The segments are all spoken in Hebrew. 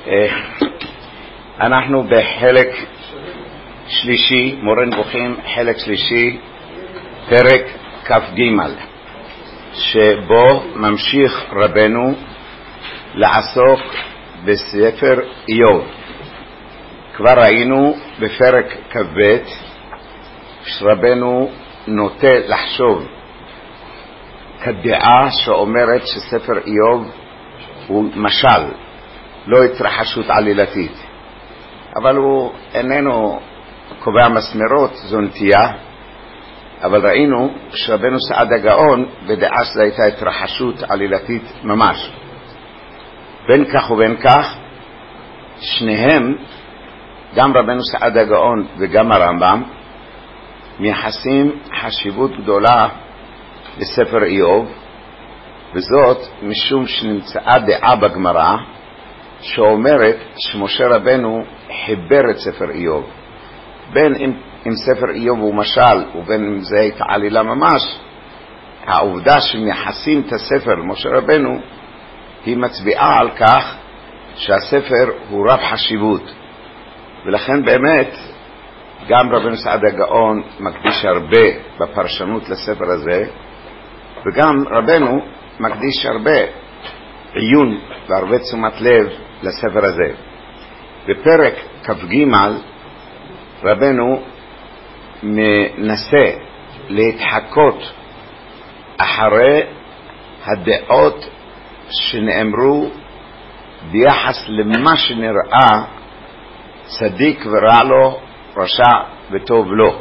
אנחנו בחלק שלישי, מורה נבוכים, חלק שלישי, פרק כ"ג, שבו ממשיך רבנו לעסוק בספר איוב. כבר ראינו בפרק כ"ב שרבנו נוטה לחשוב כדעה שאומרת שספר איוב הוא משל, לא התרחשות עלילתית, אבל הוא איננו קובע מסמרות, זו נטייה. אבל ראינו שרבנו סעדה גאון בדעה שזו הייתה התרחשות עלילתית ממש. בין כך ובין כך, שניהם, גם רבנו סעדה גאון וגם הרמב"ם, מייחסים חשיבות גדולה לספר איוב, וזאת משום שנמצאה דעה בגמרא שאומרת שמשה רבנו חיבר את ספר איוב. בין אם ספר איוב הוא משל ובין אם זה הייתה עלילה ממש, העובדה שמייחסים את הספר למשה רבנו היא מצביעה על כך שהספר הוא רב חשיבות. ולכן באמת גם רבנו סעדה גאון מקדיש הרבה בפרשנות לספר הזה, וגם רבנו מקדיש הרבה עיון והרבה תשומת לב לספר הזה. בפרק כ"ג רבנו מנסה להתחקות אחרי הדעות שנאמרו ביחס למה שנראה צדיק ורע לו, רשע וטוב לו.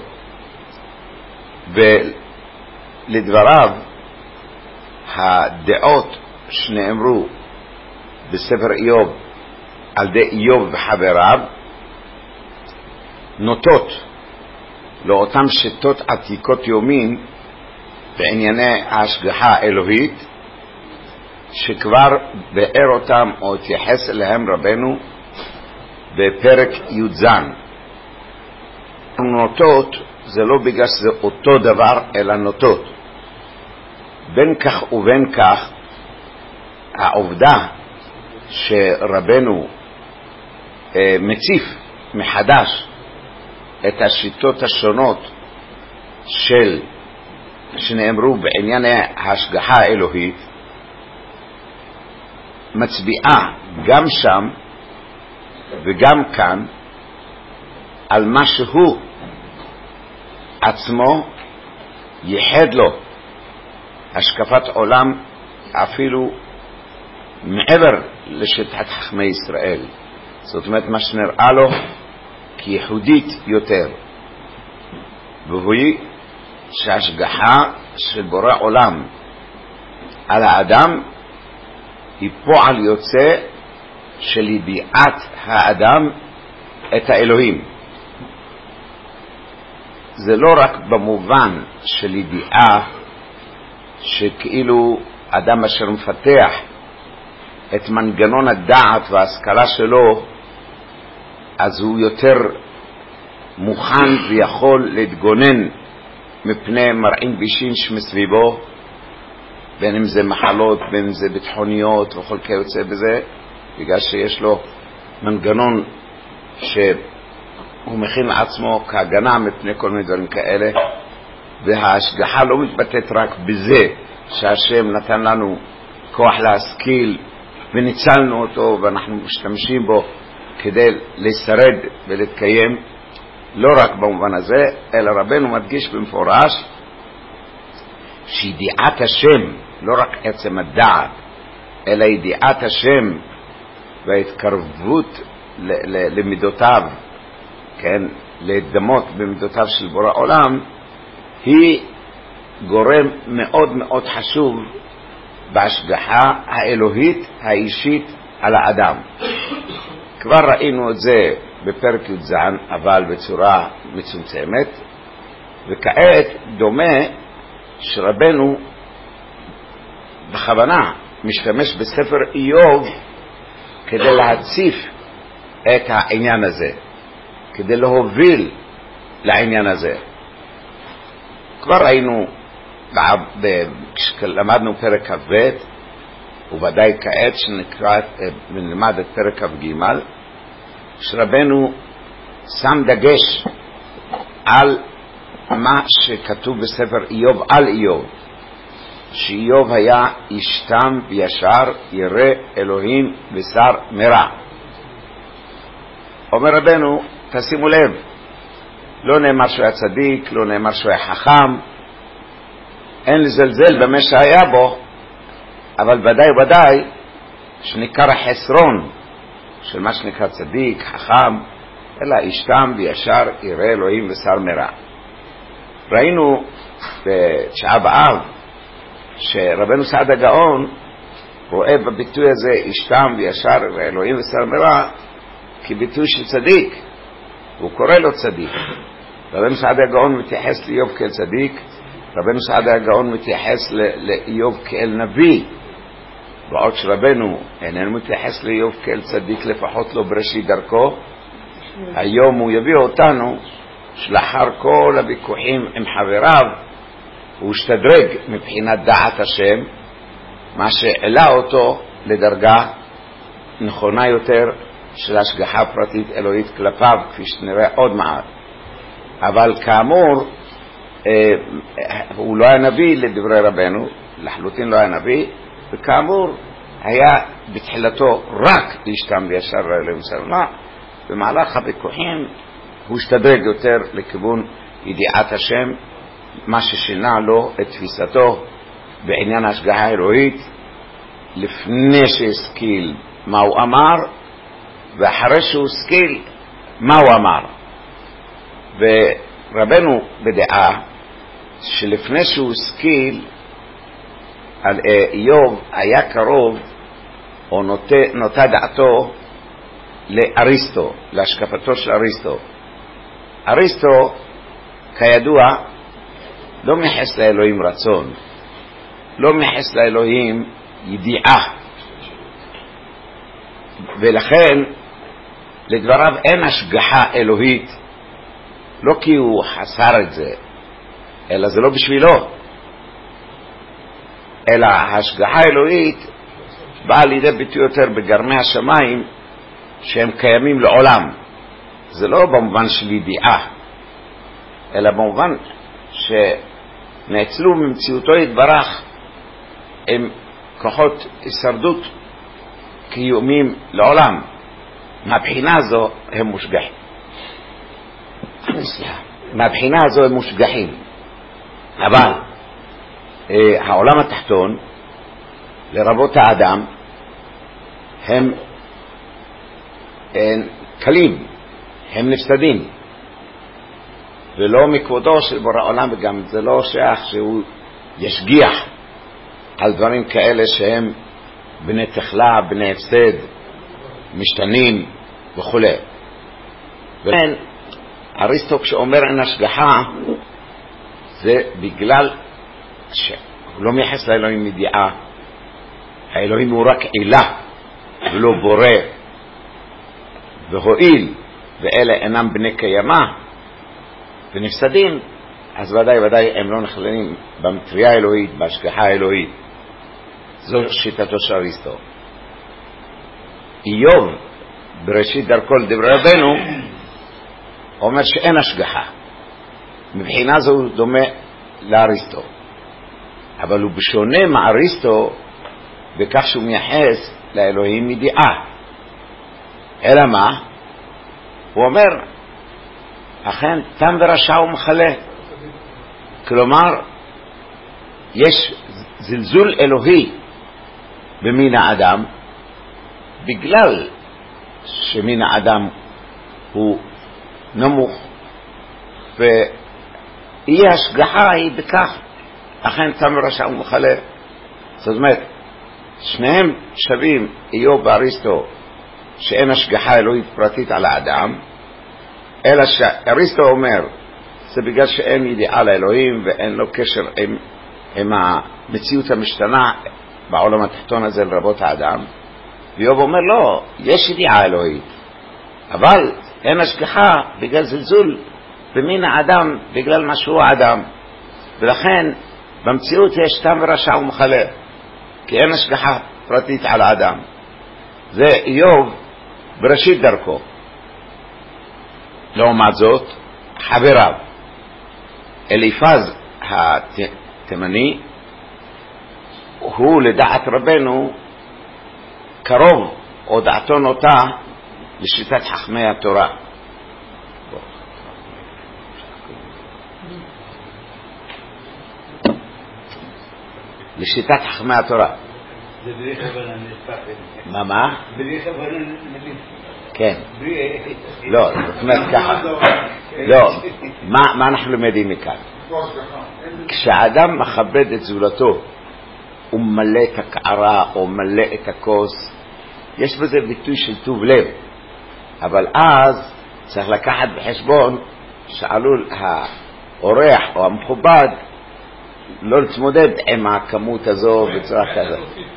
ולדבריו הדעות שנאמרו בספר איוב על ידי איוב וחבריו נוטות לאותם שיטות עתיקות יומין בענייני ההשגחה האלוהית, שכבר באר אותם או התייחס אליהם רבנו בפרק י"ז. נוטות זה לא בגלל שזה אותו דבר, אלא נוטות. בין כך ובין כך, העובדה שרבנו מציף מחדש את השיטות השונות שנאמרו בענייני ההשגחה האלוהית, מצביעה גם שם וגם כאן על מה שהוא עצמו ייחד לו השקפת עולם אפילו מעבר לשיטת חכמי ישראל. זאת אומרת מה שנראה לו כייחודית יותר, והוא שההשגחה של בורא עולם על האדם היא פועל יוצא של ידיעת האדם את האלוהים. זה לא רק במובן של ידיעה שכאילו אדם אשר מפתח את מנגנון הדעת וההשכלה שלו אז הוא יותר מוכן ויכול להתגונן מפני מרעים בישים שמסביבו, בין אם זה מחלות, בין אם זה ביטחוניות וכל כיוצא בזה, בגלל שיש לו מנגנון שהוא מכין לעצמו כהגנה מפני כל מיני דברים כאלה. וההשגחה לא מתבטאת רק בזה שהשם נתן לנו כוח להשכיל וניצלנו אותו ואנחנו משתמשים בו כדי לשרד ולהתקיים, לא רק במובן הזה, אלא רבנו מדגיש במפורש שידיעת השם, לא רק עצם הדעת, אלא ידיעת השם וההתקרבות למידותיו, כן, להדמות במידותיו של בורא עולם, היא גורם מאוד מאוד חשוב בהשגחה האלוהית האישית על האדם. כבר ראינו את זה בפרק י"ז, אבל בצורה מצומצמת, וכעת דומה שרבנו בכוונה משתמש בספר איוב כדי להציף את העניין הזה, כדי להוביל לעניין הזה. כבר ראינו כשלמדנו פרק כ"ב וודאי כעת שנקרא ונלמד את פרק כ"ג, שרבנו שם דגש על מה שכתוב בספר איוב על איוב, שאיוב היה איש תם וישר, ירא אלוהים ושר מרע. אומר רבנו, תשימו לב, לא נאמר שהוא היה צדיק, לא נאמר שהוא היה חכם, אין לזלזל במה שהיה בו, אבל ודאי שנקרא החסרון של מה שנקרא צדיק, חכם, אלא איש תם וישר, ירא אלוהים ושר מרע. ראינו בתשעה באב שרבנו סעדה גאון רואה בביטוי הזה איש תם וישר, ירא אלוהים ושר מרע כביטוי של צדיק, הוא קורא לו צדיק. רבנו סעדה גאון מתייחס לאיוב כאל צדיק, רבנו סעדה גאון מתייחס לאיוב כאל נביא, בעוד שרבנו איננו מתייחס לאיוב כאל צדיק, לפחות לא בראשית דרכו. היום הוא יביא אותנו שלאחר כל הוויכוחים עם חבריו הוא השתדרג מבחינת דעת השם, מה שהעלה אותו לדרגה נכונה יותר של השגחה פרטית אלוהית כלפיו, כפי שנראה עוד מעט. אבל כאמור הוא לא היה נביא לדברי רבנו, לחלוטין לא היה נביא, וכאמור היה בתחילתו רק איש תם וישר אלוהים ושר מרע. במהלך הוויכוחים הוא השתדרג יותר לכיוון ידיעת השם, מה ששינה לו את תפיסתו בעניין ההשגחה האלוהית, לפני שהשכיל מה הוא אמר ואחרי שהוא השכיל מה הוא אמר. ורבנו בדעה שלפני שהוא השכיל על איוב היה קרוב או נוטה דעתו לאריסטו, להשקפתו של אריסטו. אריסטו כידוע לא מייחס לאלוהים רצון, לא מייחס לאלוהים ידיעה, ולכן לדבריו אין השגחה אלוהית, לא כי הוא חסר את זה, אלא זה לא בשבילו, אלא ההשגחה האלוהית באה לידי ביטוי יותר בגרמי השמיים שהם קיימים לעולם. זה לא במובן של ידיעה, אלא במובן שנאצלו ממציאותו יתברך עם כוחות הישרדות קיומיים לעולם. מהבחינה הזו הם מושגחים. מהבחינה הזו הם מושגחים. אבל העולם התחתון, לרבות האדם, הם קלים, הם נפסדים, ולא מכבודו של בורא עולם, וגם זה לא שייך שהוא ישגיח על דברים כאלה שהם בני תחלה, בני הפסד, משתנים וכו'. ולכן אריסטו כשאומר אין השגחה, זה בגלל שהוא לא מייחס לאלוהים ידיעה. האלוהים הוא רק עילה ולא בורא, והואיל ואלה אינם בני קיימה ונפסדים, אז ודאי הם לא נכללים במטריה האלוהית, בהשגחה האלוהית. זו שיטתו של אריסטו. איוב בראשית דרכו לדברי רבנו אומר שאין השגחה. מבחינה זו הוא דומה לאריסטו, אבל הוא בשונה מאריסטו בכך שהוא מייחס לאלוהים ידיעה. אלא מה? הוא אומר אכן תם ורשע ומחלה, כלומר יש זלזול אלוהי במין האדם, בגלל שמין האדם הוא נמוך, ואי השגחה היא בכך אכן תם ורשע ומחלה. זאת אומרת שניהם שווים, איוב ואריסטו, שאין השגחה אלוהית פרטית על האדם, אלא שאריסטו אומר זה בגלל שאין ידיעה לאלוהים ואין לו קשר עם המציאות המשתנה בעולם התחתון הזה לרבות האדם. ואיוב אומר לא, יש ידיעה אלוהית, אבל אין השגחה בגלל זלזול במין האדם, בגלל מה שהוא האדם, ולכן במציאות יש תם ורשע ומחלה, כי אין השגחה פרטית על האדם. זה איוב בראשית דרכו. לעומת זאת, חבריו, אליפז התימני, הוא לדעת רבנו קרוב, או דעתו נוטה לשיטת חכמי התורה. לשיטת חכמי התורה. זה בלי כוונה נספק. מה? בלי כוונה נספק. כן. לא, זאת אומרת ככה. לא, מה אנחנו למדים מכאן? כשאדם מכבד את זולתו, הוא מלא את הקערה או מלא את הכוס, יש בזה ביטוי של טוב לב. אבל אז צריך לקחת בחשבון שעלול האורח או המכובד לא להתמודד עם הכמות הזו בצורה כזאת.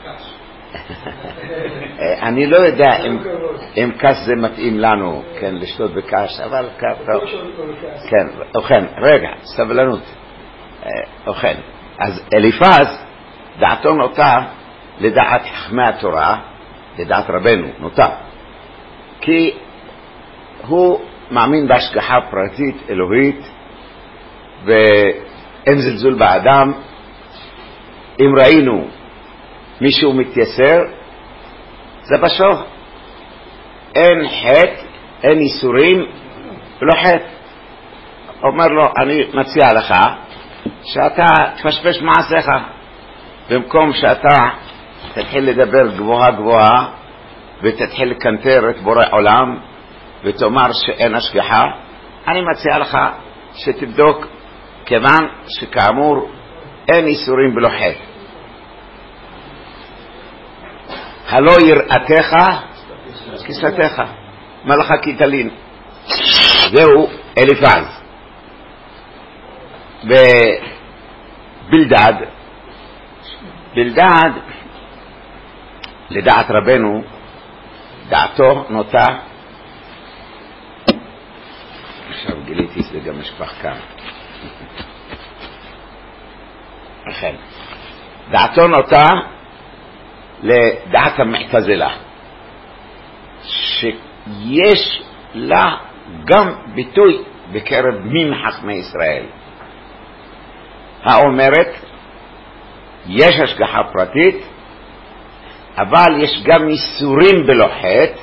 אני לא יודע אם קש זה מתאים לנו, כן, לשתות בקש, אבל כן, אוכן, רגע, סבלנות. אוכן, אז אליפז דעתו נוטה לדעת חכמי התורה, לדעת רבנו נוטה, כי הוא מאמין בהשגחה פרטית אלוהית ואין זלזול באדם. אם ראינו מישהו מתייסר, זה בשוך, אין חטא, אין איסורים ולא חטא. אומר לו, אני מציע לך שאתה תפשפש מעשיך, במקום שאתה תתחיל לדבר גבוהה גבוהה ותתחיל לקנטר את בורא עולם ותאמר שאין השגחה. אני מציע לך שתבדוק, כיוון שכאמור אין איסורים ולא חטא. הלא יראתך כסתך, מלאך כי זהו אליפז. ובלדד, בלדד לדעת רבנו דעתו נוטה, עכשיו גיליתי שזה גם משפח כאן, לכן דעתו נוטה לדעת המעתזלה, שיש לה גם ביטוי בקרב מין חכמי ישראל, האומרת יש השגחה פרטית, אבל יש גם איסורים בלא חטא,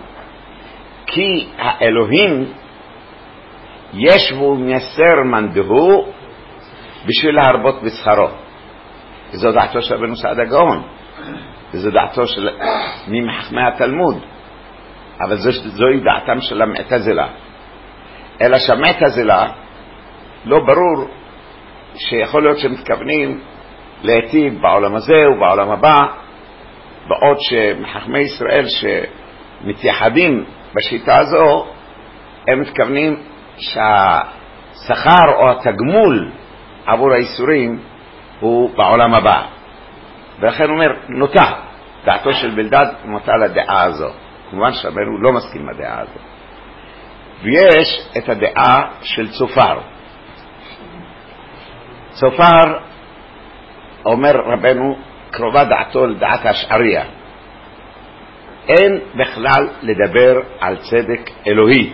כי האלוהים יש והוא מייסר מנדהו בשביל להרבות בשכרו. וזו דעתו של רבנו סעדה גאון, וזו דעתו של מי מחכמי התלמוד, אבל זוהי דעתם של המעתזלה. אלא שהמעתזלה לא ברור שיכול להיות שמתכוונים להיטיב בעולם הזה ובעולם הבא, בעוד שמחכמי ישראל שמתייחדים בשיטה הזו הם מתכוונים שהשכר או התגמול עבור האיסורים הוא בעולם הבא. ולכן הוא אומר נוטה, דעתו של בלדד נוטה לדעה הזו. כמובן שרבנו לא מסכים לדעה הזו. ויש את הדעה של צופר. צופר אומר רבנו קרובה דעתו לדעת השעריה, אין בכלל לדבר על צדק אלוהי,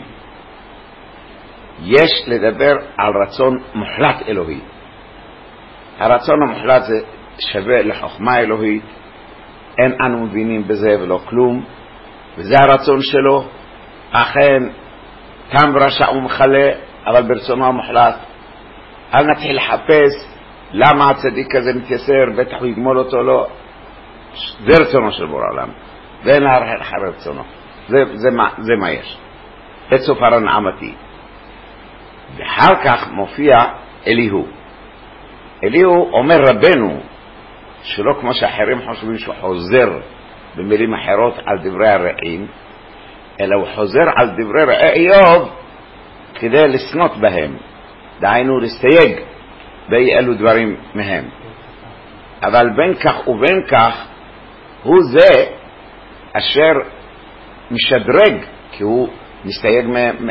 יש לדבר על רצון מוחלט אלוהי. הרצון המוחלט זה שווה לחוכמה אלוהית, אין אנו מבינים בזה ולא כלום, וזה הרצון שלו. אכן תם ורשע ומחלה, אבל ברצונו המוחלט. אל נתחיל לחפש למה הצדיק הזה מתייסר, בטח הוא יגמול אותו, לא. זה רצונו של בורא עולם, ואין להרחק אחר רצונו. זה מה יש. את סופר הנעמתי. ואחר כך מופיע אליהו. אליהו אומר רבנו, שלא כמו שאחרים חושבים שהוא חוזר במילים אחרות על דברי הרעים, אלא הוא חוזר על דברי רעי איוב כדי לסנות בהם, דהיינו להסתייג באי אלו דברים מהם. אבל בין כך ובין כך הוא זה אשר משדרג, כי הוא מסתייג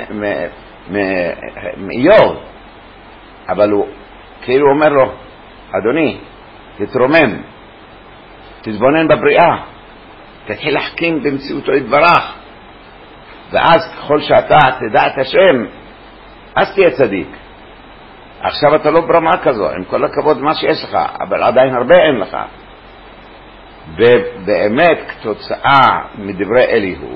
מאיוב, אבל הוא כאילו אומר לו, אדוני, תתרומם, תתבונן בבריאה, תתחיל להחכים במציאותו יתברך, ואז ככל שאתה תדע את השם, אז תהיה צדיק. עכשיו אתה לא ברמה כזו, עם כל הכבוד מה שיש לך, אבל עדיין הרבה אין לך. ובאמת כתוצאה מדברי אליהו,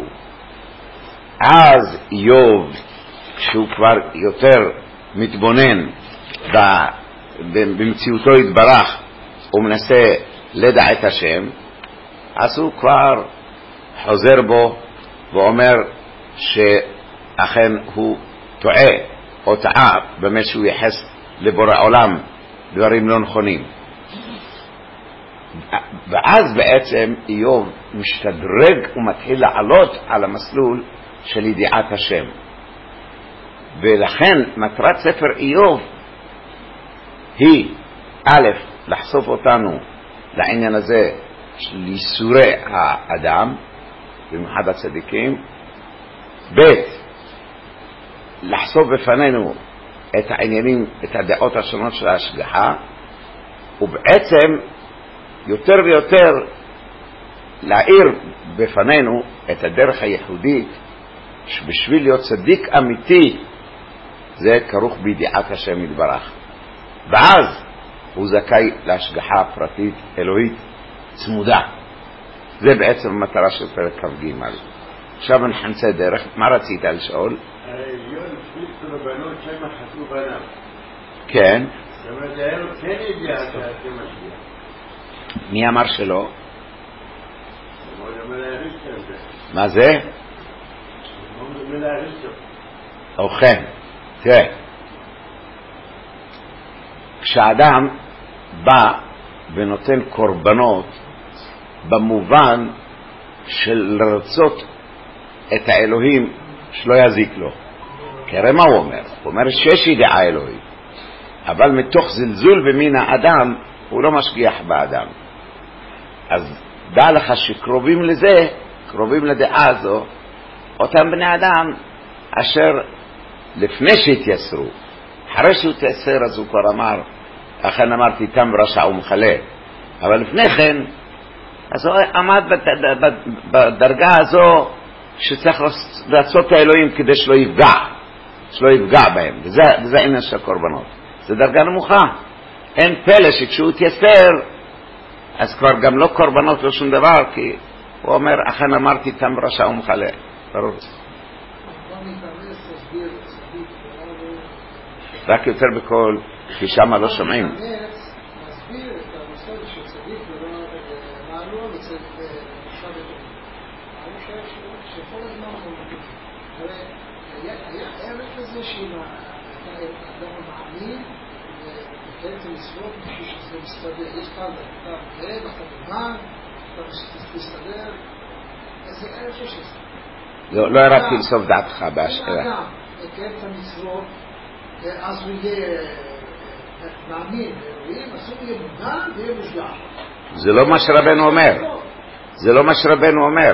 אז איוב, כשהוא כבר יותר מתבונן במציאותו יתברך, הוא מנסה לדע את השם, אז הוא כבר חוזר בו ואומר שאכן הוא טועה או טעה במה שהוא יחס לבורא עולם דברים לא נכונים. ואז בעצם איוב משתדרג ומתחיל לעלות על המסלול של ידיעת השם. ולכן מטרת ספר איוב היא א', לחשוף אותנו לעניין הזה של ייסורי האדם, במיוחד הצדיקים, ב', לחשוף בפנינו את העניינים, את הדעות השונות של ההשגחה, ובעצם יותר ויותר להאיר בפנינו את הדרך הייחודית שבשביל להיות צדיק אמיתי זה כרוך בידיעת השם יתברך, ואז הוא זכאי להשגחה פרטית אלוהית צמודה. זה בעצם המטרה של פרק כ"ג. עכשיו נחצה דרך. מה רצית לשאול? יום שליט רבנות שם חתו בניו. כן. זאת אומרת, היה לו כן ידיעה שאתם משגיח. מי אמר שלא? הוא אומר להריסטו. מה זה? הוא אומר להריסטו. ובכן, תראה, כשאדם בא ונותן קורבנות במובן של לרצות את האלוהים שלא יזיק לו, כי הרי מה הוא אומר? הוא אומר שיש ידיעה אלוהית, אבל מתוך זלזול במין האדם הוא לא משגיח באדם. אז דע לך שקרובים לזה, קרובים לדעה הזו, אותם בני אדם אשר לפני שהתייסרו, אחרי שהוא תייסר אז הוא כבר אמר, אכן אמרתי תם רשע ומחלה, אבל לפני כן אז הוא עמד בדרגה הזו שצריך לעשות את האלוהים כדי שלא יפגע בהם, וזה עניין של הקורבנות. זה דרגה נמוכה. אין פלא שכשהוא תייסר אז כבר גם לא קורבנות לא שום דבר, כי הוא אומר אכן אמרתי תם רשע ומחלה. ברור. רק יותר בכל, כי שם לא שומעים. מסביר את הנושא שצדיק ולא מעלו אצל שבת. אני חושב שכל הזמן הוא מבין. הרי היה ערך לזה שאם האדם המאמין ותקיים את המצוות בשביל שזה מסתדר. יש כאן אתה עובד, אתה במן, אתה מסתדר. זה ערך שיש לזה. לא ירדתי לסוף דעתך בהשאלה. אם האדם יקיים את המצוות, אז הוא יהיה מאמין ואלוהים, אז הוא יהיה מוגן ויהיה מושגח. זה לא מה שרבנו אומר. זה לא מה שרבנו אומר.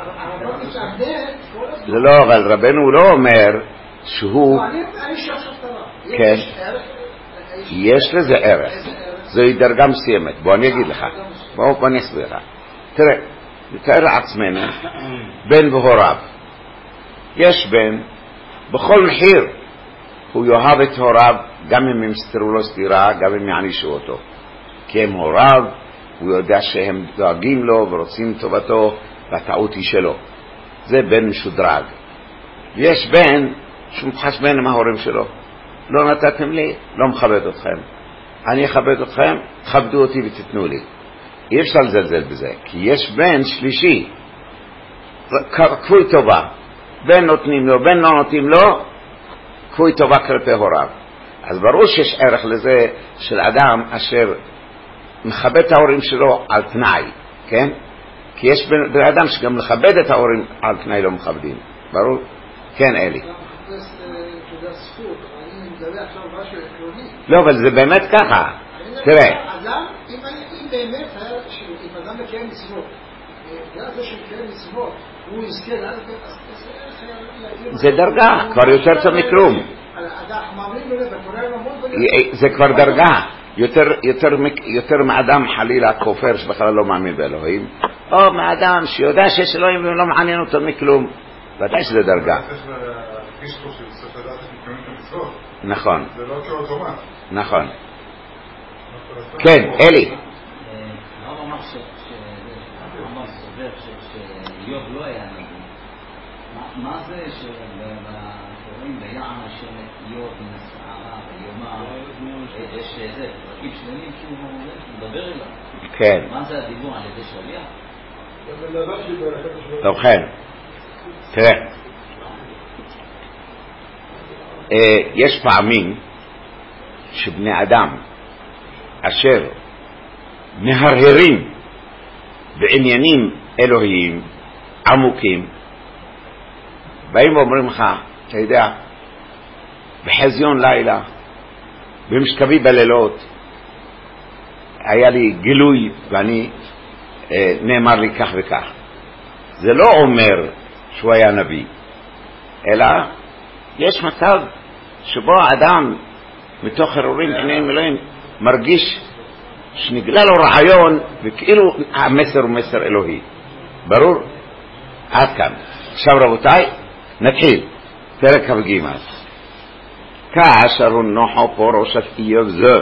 לא, אבל רבנו לא אומר שהוא... כן, יש לזה ערך. זוהי דרגה מסוימת. בוא אני אגיד לך. בוא אני אסביר לך. תראה, נתאר לעצמנו בן והוריו. יש בן בכל מחיר הוא יאהב את הוריו, גם אם הם יסתרו לו סתירה, גם אם יענישו אותו, כי הם הוריו, הוא יודע שהם דואגים לו ורוצים טובתו, והטעות היא שלו. זה בן משודרג. יש בן שמתחשבן עם ההורים שלו. לא נתתם לי, לא מכבד אתכם. אני אכבד אתכם, תכבדו אותי ותתנו לי. אי אפשר לזלזל בזה, כי יש בן שלישי, כפוי טובה. בן נותנים לו, בן לא נותנים לו, כפוי טובה כלפי הוריו. אז ברור שיש ערך לזה של אדם אשר מכבד את ההורים שלו על תנאי, כן? כי יש בן אדם שגם מכבד את ההורים על תנאי לא מכבדים. ברור? כן, אלי. לא, אבל זה באמת ככה. תראה. אדם, אם באמת היה, אם אדם מקיים מצוות, בגלל זה שמקיים מצוות, הוא יזכה לאדם, זה דרגה, כבר יותר טוב מכלום. זה כבר דרגה. יותר מאדם חלילה כופר שבכלל לא מאמין באלוהים, או מאדם שיודע שיש אלוהים ולא מעניין אותו מכלום. ודאי שזה דרגה. נכון. זה לא כאוטומט. נכון. כן, אלי. הרב אמר שאיוב לא היה נביא. מה זה שקוראים ביען אשר איוב מן הסערה ויאמר יש איזה פרקים שלמים שהוא מדבר אליו? כן. מה זה הדיבור על ידי שליח? טוב, כן. תראה, יש פעמים שבני אדם אשר מהרהרים בעניינים אלוהיים עמוקים באים ואומרים לך, אתה יודע, בחזיון לילה, במשכבי בלילות, היה לי גילוי ואני נאמר לי כך וכך. זה לא אומר שהוא היה נביא, אלא יש מצב שבו האדם מתוך הרהורים בעניינים אלוהים מרגיש שנגלה לו רעיון וכאילו המסר הוא מסר אלוהי. ברור? עד כאן. עכשיו רבותיי, נתחיל. פרק כ"ג. כאשר הונחו פורשת איוב זה.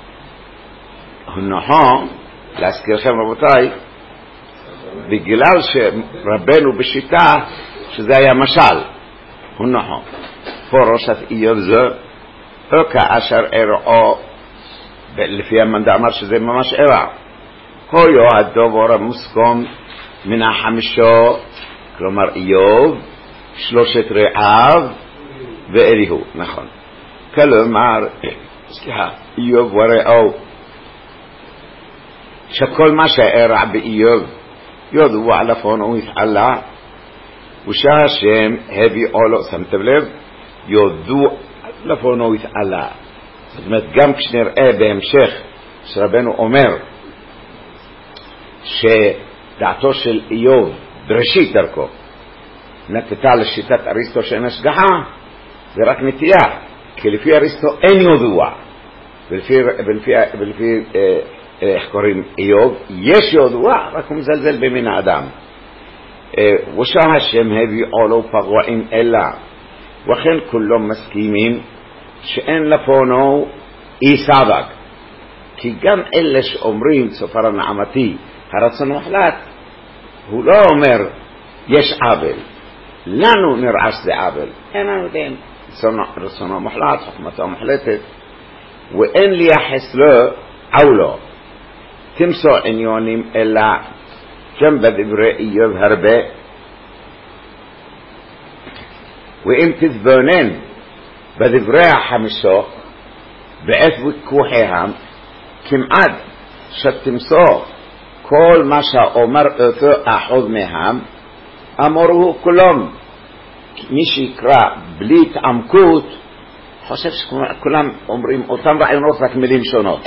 הונחו, להזכירכם רבותיי, בגלל שרבנו בשיטה שזה היה משל. הונחו פורשת איוב זה, או כאשר אראו, לפי המנדע אמר שזה ממש אירע. הויו הדובר המוסכם מן החמישו, כלומר איוב, שלושת רעיו ואליהו, נכון. כלומר, איוב ורעו, שכל מה שאירע באיוב יודוע לפונו התעלה, ושהשם הביאו לו, שמתם לב, יודוע לפונו התעלה. זאת אומרת, גם כשנראה בהמשך שרבנו אומר שדעתו של איוב בראשית דרכו נטתה לשיטת אריסטו שאין השגחה, זה רק נטייה, כי לפי אריסטו אין יודוע, ולפי איך קוראים איוב יש יודוע, רק הוא מזלזל במין האדם. ושהשם הביאו לו פגועים אלה, וכן כולם מסכימים שאין לפונו אי סבג, כי גם אלה שאומרים צופר הנעמתי הרצון מוחלט, הוא לא אומר יש עוול, לנו נראה שזה עוול, איננו יודעים רצונו מוחלט, חוכמתו מוחלטת, ואין לייחס לו עולו. תמצוא עניונים אלא גם בדברי איוב הרבה, ואם תתבונן בדברי החמישו בעת ויכוחיהם, כמעט שתמצוא כל מה שאומר אותו אחד מהם אמרו כולם. מי שיקרא בלי התעמקות חושב שכולם אומרים אותם רעיונות רק מילים שונות,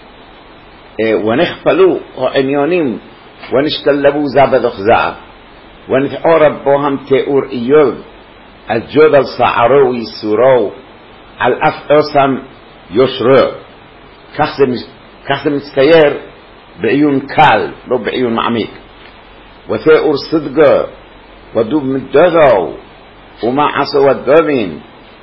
ונכפלו העניונים ונשתלבו זה בתוך זה, ונתעורר בוהם תיאור איוב על ג'ודל שערו ויסורו, על אף אוסם יושרו. כך זה מצטייר בעיון קל, לא בעיון מעמיק. ותיאור סדגו ודוב מדודו ומה עשו הדובים,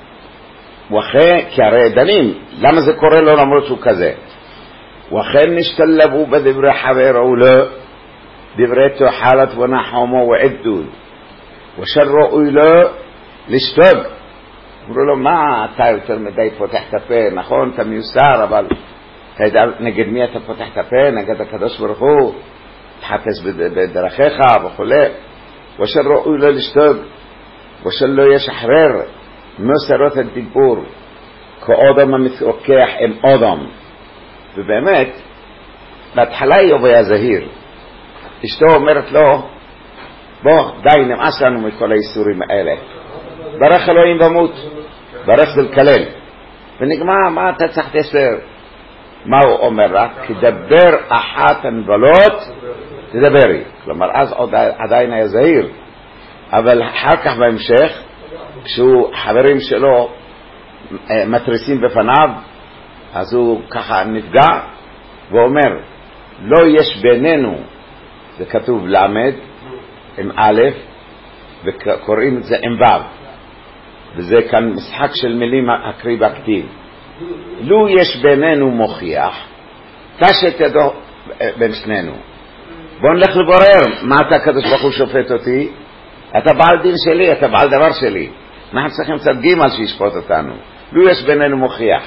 כי הרי דנים למה זה קורה לו למרות שהוא כזה. וכן נשתלבו בדברי חברו לו דברי תוחלת ונחמו ועדוד, ושר ראוי לו לשתוק. אמרו לו, מה אתה יותר מדי פותח את הפה? נכון, אתה מיוסר, אבל אתה יודע נגד מי אתה פותח את הפה? נגד הקדוש ברוך הוא, תחפש בדרכיך וכו'. ושר ראוי לו לשתוק, ושר לא ישחרר מסרות הדיבור כאדם המתווכח עם אדם. ובאמת בהתחלה איוב היה זהיר. אשתו אומרת לו, בוא די, נמאס לנו מכל האיסורים האלה, ברך אלוהים ומות, ברך זה לקלל, ונגמר. מה אתה צריך תסר? מה הוא אומר? רק כדבר אחת הנבלות תדברי. כלומר אז עדיין היה זהיר, אבל אחר כך בהמשך כשהוא חברים שלו מתריסים בפניו אז הוא ככה נפגע ואומר, לא יש בינינו, זה כתוב למד, עם א', וקוראים את זה עם ו', וזה כאן משחק של מילים הקריא בכתיב. לו יש בינינו מוכיח, תשת ידו בין שנינו. בוא נלך לברר, מה אתה הקדוש ברוך הוא שופט אותי? אתה בעל דין שלי, אתה בעל דבר שלי. אנחנו צריכים צד ג' שישפוט אותנו. לו יש בינינו מוכיח.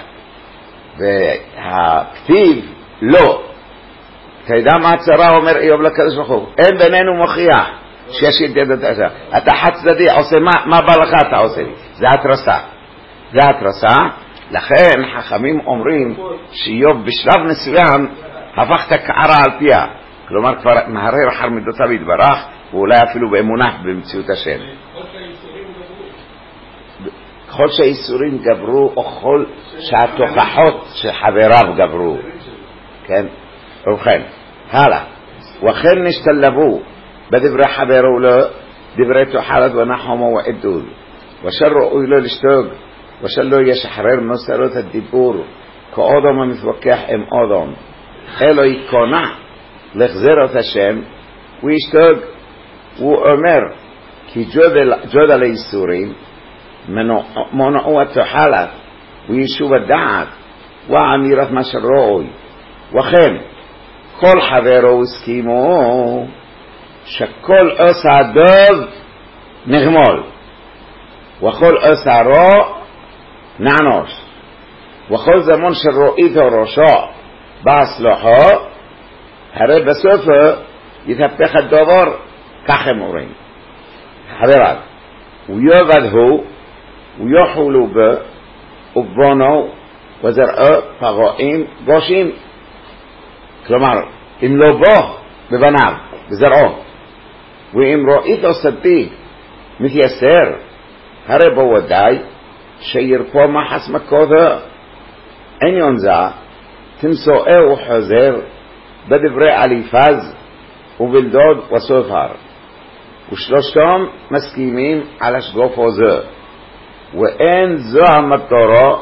והכתיב לא. אתה יודע מה הצרה אומר איוב לקדוש ברוך הוא? אין בינינו מוכיח שיש ידידת הזה. אתה חד צדדי, עושה מה בא לך אתה עושה לי. זה התרסה. זה התרסה. לכן חכמים אומרים שאיוב בשלב מסוים הפך את הקערה על פיה. כלומר כבר מהרר אחר מידותיו יתברך, ואולי אפילו באמונה במציאות השם. ככל שהאיסורים גברו, או ככל שהתוכחות של חבריו גברו. כן? ובכן, הלאה. וכן נשתלבו בדברי חברו לו, דברי תוחלת ונחמו ועדוד. ושל ראוי לו לשתוג, ושל לא ישחרר מוסרות הדיבור, כאודם המתווכח עם אודם. אלו יקונה לחזר את השם, וישתוג, הוא אומר, כי ג'ודל האיסורים, מונעו התוחלת, וישוב הדעת, ואמירת מה שראוי. וכן, כל חברו הסכימו, שכל עושה דוב נגמול, וכל עושה רע נענוש, וכל זמן שרואיתו ראשו בהצלחו, הרי בסופו יתהפך הדבר, כך הם אומרים. חבריו, ויובד הוא, ויוחולו בו, ובונו, וזרעו פגועים גושים. כלומר, אם לא בו, בבניו, בזרעו, ואם רואיתו סדי מתייסר, הרי בו ודאי, שירפו מחס מקודו. עניון זה, תמסועו וחוזר, בדברי אליפז, ובלדוד וסופר. ושלושתם מסכימים על השגופו זה. ואין זו המטרה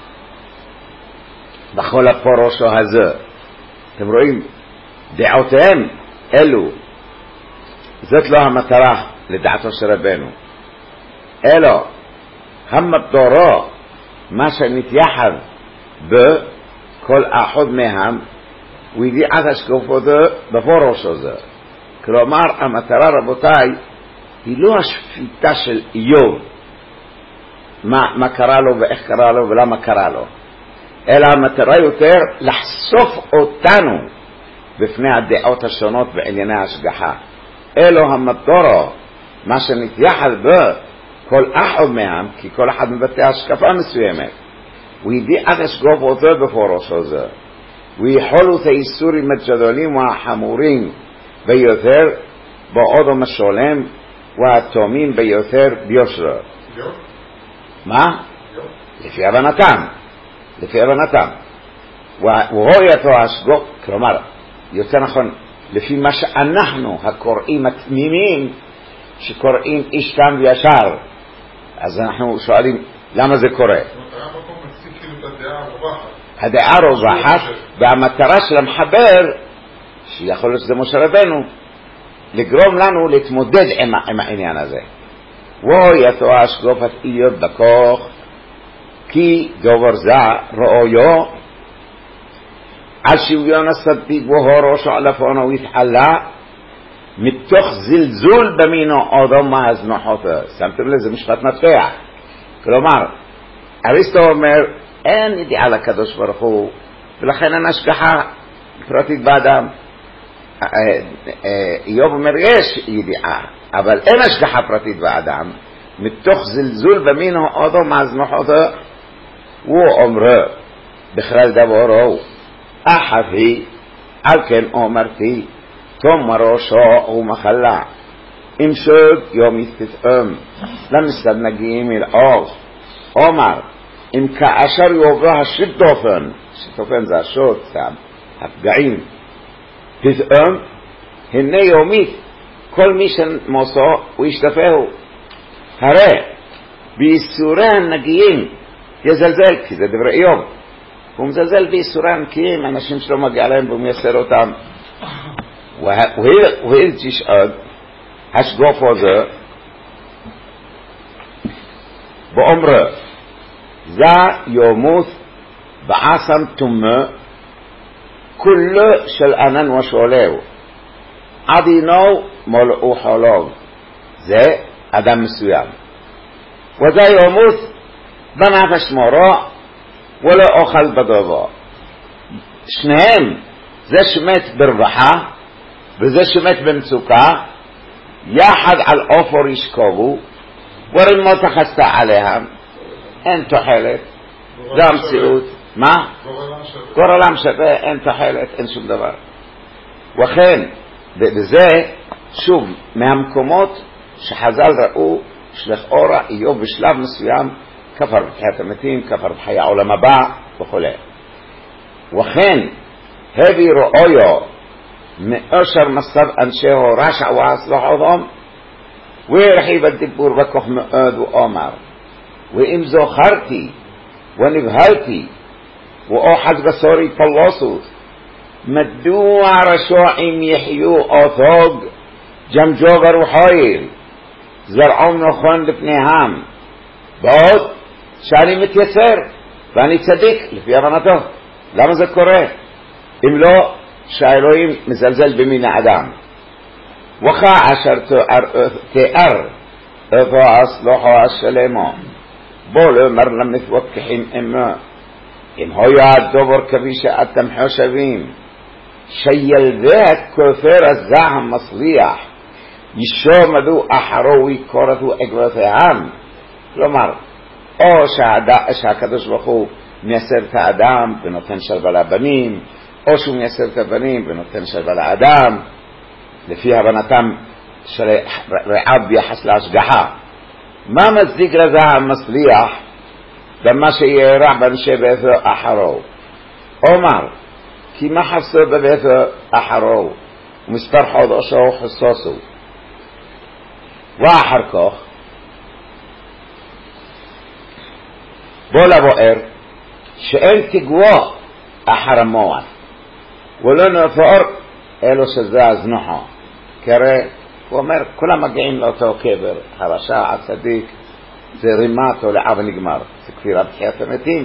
בכל הפורושו הזה. אתם רואים, דעותיהם אלו, זאת לא המטרה לדעתו של רבנו. אלו, המטרה, מה שנתייחד בכל אחד מהם, וידיעת השקופו זה בפורושו זה. כלומר, המטרה רבותיי, היא לא השפיטה של איוב, מה קרה לו ואיך קרה לו ולמה קרה לו, אלא המטרה יותר לחשוף אותנו בפני הדעות השונות בענייני ההשגחה. אלו המטרה, מה שנתייחד בכל אחד מהם, כי כל אחד מבטא השקפה מסוימת, וידיעת השקופו זה בפורושו זה, ויחולו את האיסורים הגדולים והחמורים ביותר באודם השולם והתומים ביותר ביושרו. מה? לפי הבנתם. לפי הבנתם. והויתו השגות, כלומר, יותר נכון, לפי מה שאנחנו הקוראים התמימים שקוראים איש תם וישר, אז אנחנו שואלים למה זה קורה. הדעה רווחת, והמטרה של המחבר, שיכול להיות שזה משה רבנו, לגרום לנו להתמודד עם העניין הזה. ויתו השגופת איוב בכוח, כי דבר זה ראויו, על שוויון הסדיק והראשו על הפונו יתחלה, מתוך זלזול במינו אדם מהזנוחותו. שמתם לזה משפט מפתח. כלומר, אריסטו אומר, אין ידיעה לקדוש ברוך הוא, ולכן אין השגחה פרטית באדם. איוב אומר, יש ידיעה, אבל אין השגחה פרטית באדם, מתוך זלזול במינו אדם מהזנוחותו, הוא אומר, בכלל דברו, אחי, על כן אומרתי, תום ראשו ומחלה, אם שוד יום יתפתאם, למסד נגיעים אל עוף, אומר, אם כאשר יובא השדופן, שדופן זה השוד, הפגעים, פתאום, הנה יומית, כל מי שמוסו הוא ישתפהו. הרי, בייסורי הנגיעים, יזלזל, כי זה דברי איוב, הוא מזלזל באיסורי הנקיים, אנשים שלא מגיע להם והוא מייסר אותם. והוא הרגיש עוד, השגוף הזה, באומרו, זה יומות בעסם תומה, כולו של ענן ושולהו, עדינו מולאו חולוב, זה אדם מסוים. וזה יומות בנפש מורו, ולא אוכל בדובו. שניהם, זה שמת ברווחה, וזה שמת במצוקה, יחד על אופור ישכבו, ורמות תחסתה עליהם, אין תוחלת, זה המציאות. מה? גורלם שווה, אין תוחלת, אין שום דבר. וכן, וזה, שוב, מהמקומות שחז"ל ראו, שלכאורה איוב בשלב מסוים, כפר בתחיית המתים, כפר בחיי העולם הבא, וכו'. וכן, הביא רואיו, מאושר מסב אנשהו רשע ואסלח אותם, והרחיב הדיבור בכוח מאוד ואומר, ואם זוכרתי ונבהלתי ואוחז בשורי פלוסות, מדוע רשעים יחיו אותוג ג'מג'ובר וחויל, זרעום נכון לפניהם, בעוד שאני מתייסר ואני צדיק לפי הבנתו. למה זה קורה? אם לא שהאלוהים מזלזל במין האדם. וכה אשר תיאר אותו אסלוחו השלמו, בוא לאמר למתווכחים אמו, אם היה הדובר כפי שאתם חושבים, שילדי הכופר הזעם מסריח ישומדו אחרו ויקורתו עקבותיהם. כלומר, או שהקדוש ברוך הוא מייסר את האדם ונותן שלווה לבנים, או שהוא מייסר את הבנים ונותן שלווה לאדם, לפי הבנתם של רעב ביחס להשגחה. מה מצדיק לזעם מסריח במה שירע באנשי ביתו אחרו? אומר, כי מה חפשו בביתו אחרו ומספר חודשו חסוסו. ואחר כך בוא לבואר שאין תגווע אחר המועד ולא נפאר אלו שזה הזנוחו. כי הרי הוא אומר כולם מגיעים לאותו קבר, הרשע, הצדיק, זה רימת או לעב נגמר, זה כפירה בתחיית המתים.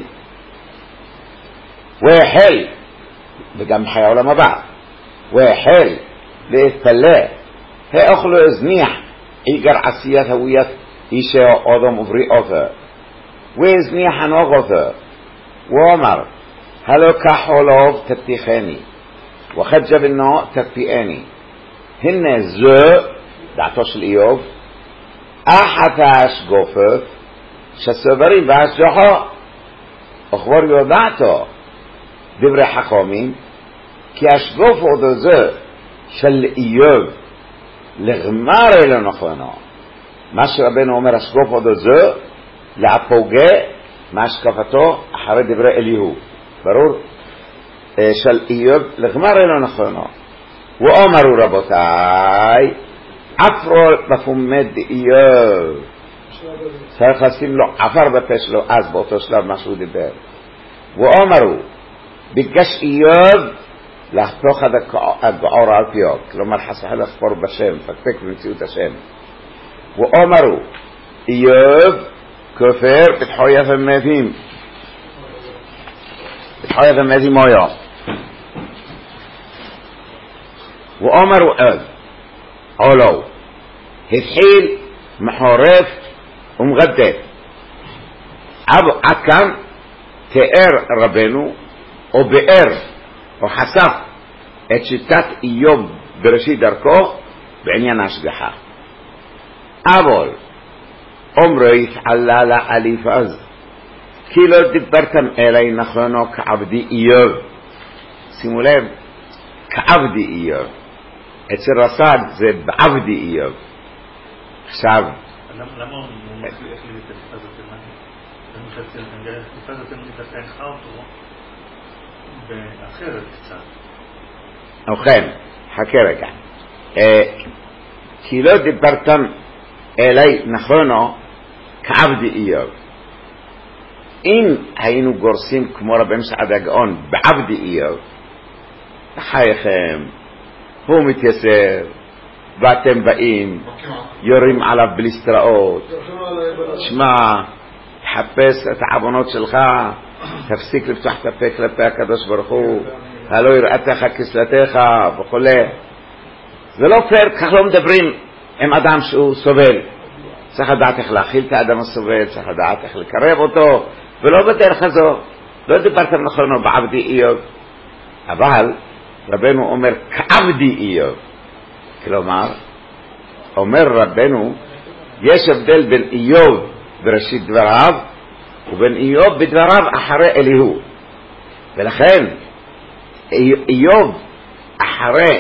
והחל, וגם בחיי העולם הבא, והחל להתפלא, האוכלו הזניח עיקר עשיית הוויית אישי אדם ובריאותו, והזניח הנוגותו, ואומר, הלא כחולוב תתיחני, וחג'ה בנו תתפיאני. הנה זו, דעתו של איוב, אחת ההשגופות שסוברים בהשגחו, וכבר יודעתו דברי חכמים, כי השגופות הזו של איוב לגמר אלו נכונו. מה שרבנו אומר, השגופות הזו להפוגע מהשקפתו אחרי דברי אליהו. ברור? של איוב לגמר אלו נכונו. ואומרו רבותיי, אפרו בפומד איוב, צריך לשים לו עפר בפה שלו אז באותו שלב מה שהוא דיבר. ואומרו, ביקש איוב לחתוך הגעור על פיו, כלומר חסך לחפור בשם, פקפק במציאות השם. ואומרו, איוב כופר בתחוית המתים, בתחוית המתים היה. ואומרו עוד, עולו, התחיל מחורף ומגדף. עד כאן תיאר רבנו, או באר, או חשף את שיטת איוב בראשית דרכו בעניין ההשגחה. אבל אומרו יתעלה לעליף אז, כי לא דיברתם אלי נכונו כעבדי איוב. שימו לב, כעבדי איוב. אצל רס"ג זה בעבדי איוב. עכשיו למה הוא מצליח לי את התפיסה הזאת התפיסה הזאת מתעסק אותו באחרת קצת. ובכן, חכה רגע. כי לא דיברתם אלי נכונו כעבדי איוב. אם היינו גורסים כמו רבי מסעד הגאון בעבדי איוב, חייכם, הוא מתייסר ואתם באים יורים עליו בליסטראות, שמע, תחפש את העוונות שלך, תפסיק לפתוח את הפה כלפי הקדוש ברוך הוא, הלא יראתך כסלתך וכו'. זה לא פייר, כך לא מדברים עם אדם שהוא סובל. צריך לדעת איך להכיל את האדם הסובל, צריך לדעת איך לקרב אותו, ולא בדרך הזו. לא דיברתם נכון בעבדי איוב, אבל רבנו אומר כעבדי איוב. כלומר, אומר רבנו, יש הבדל בין איוב בראשית דבריו ובין איוב בדבריו אחרי אליהו. ולכן איוב אחרי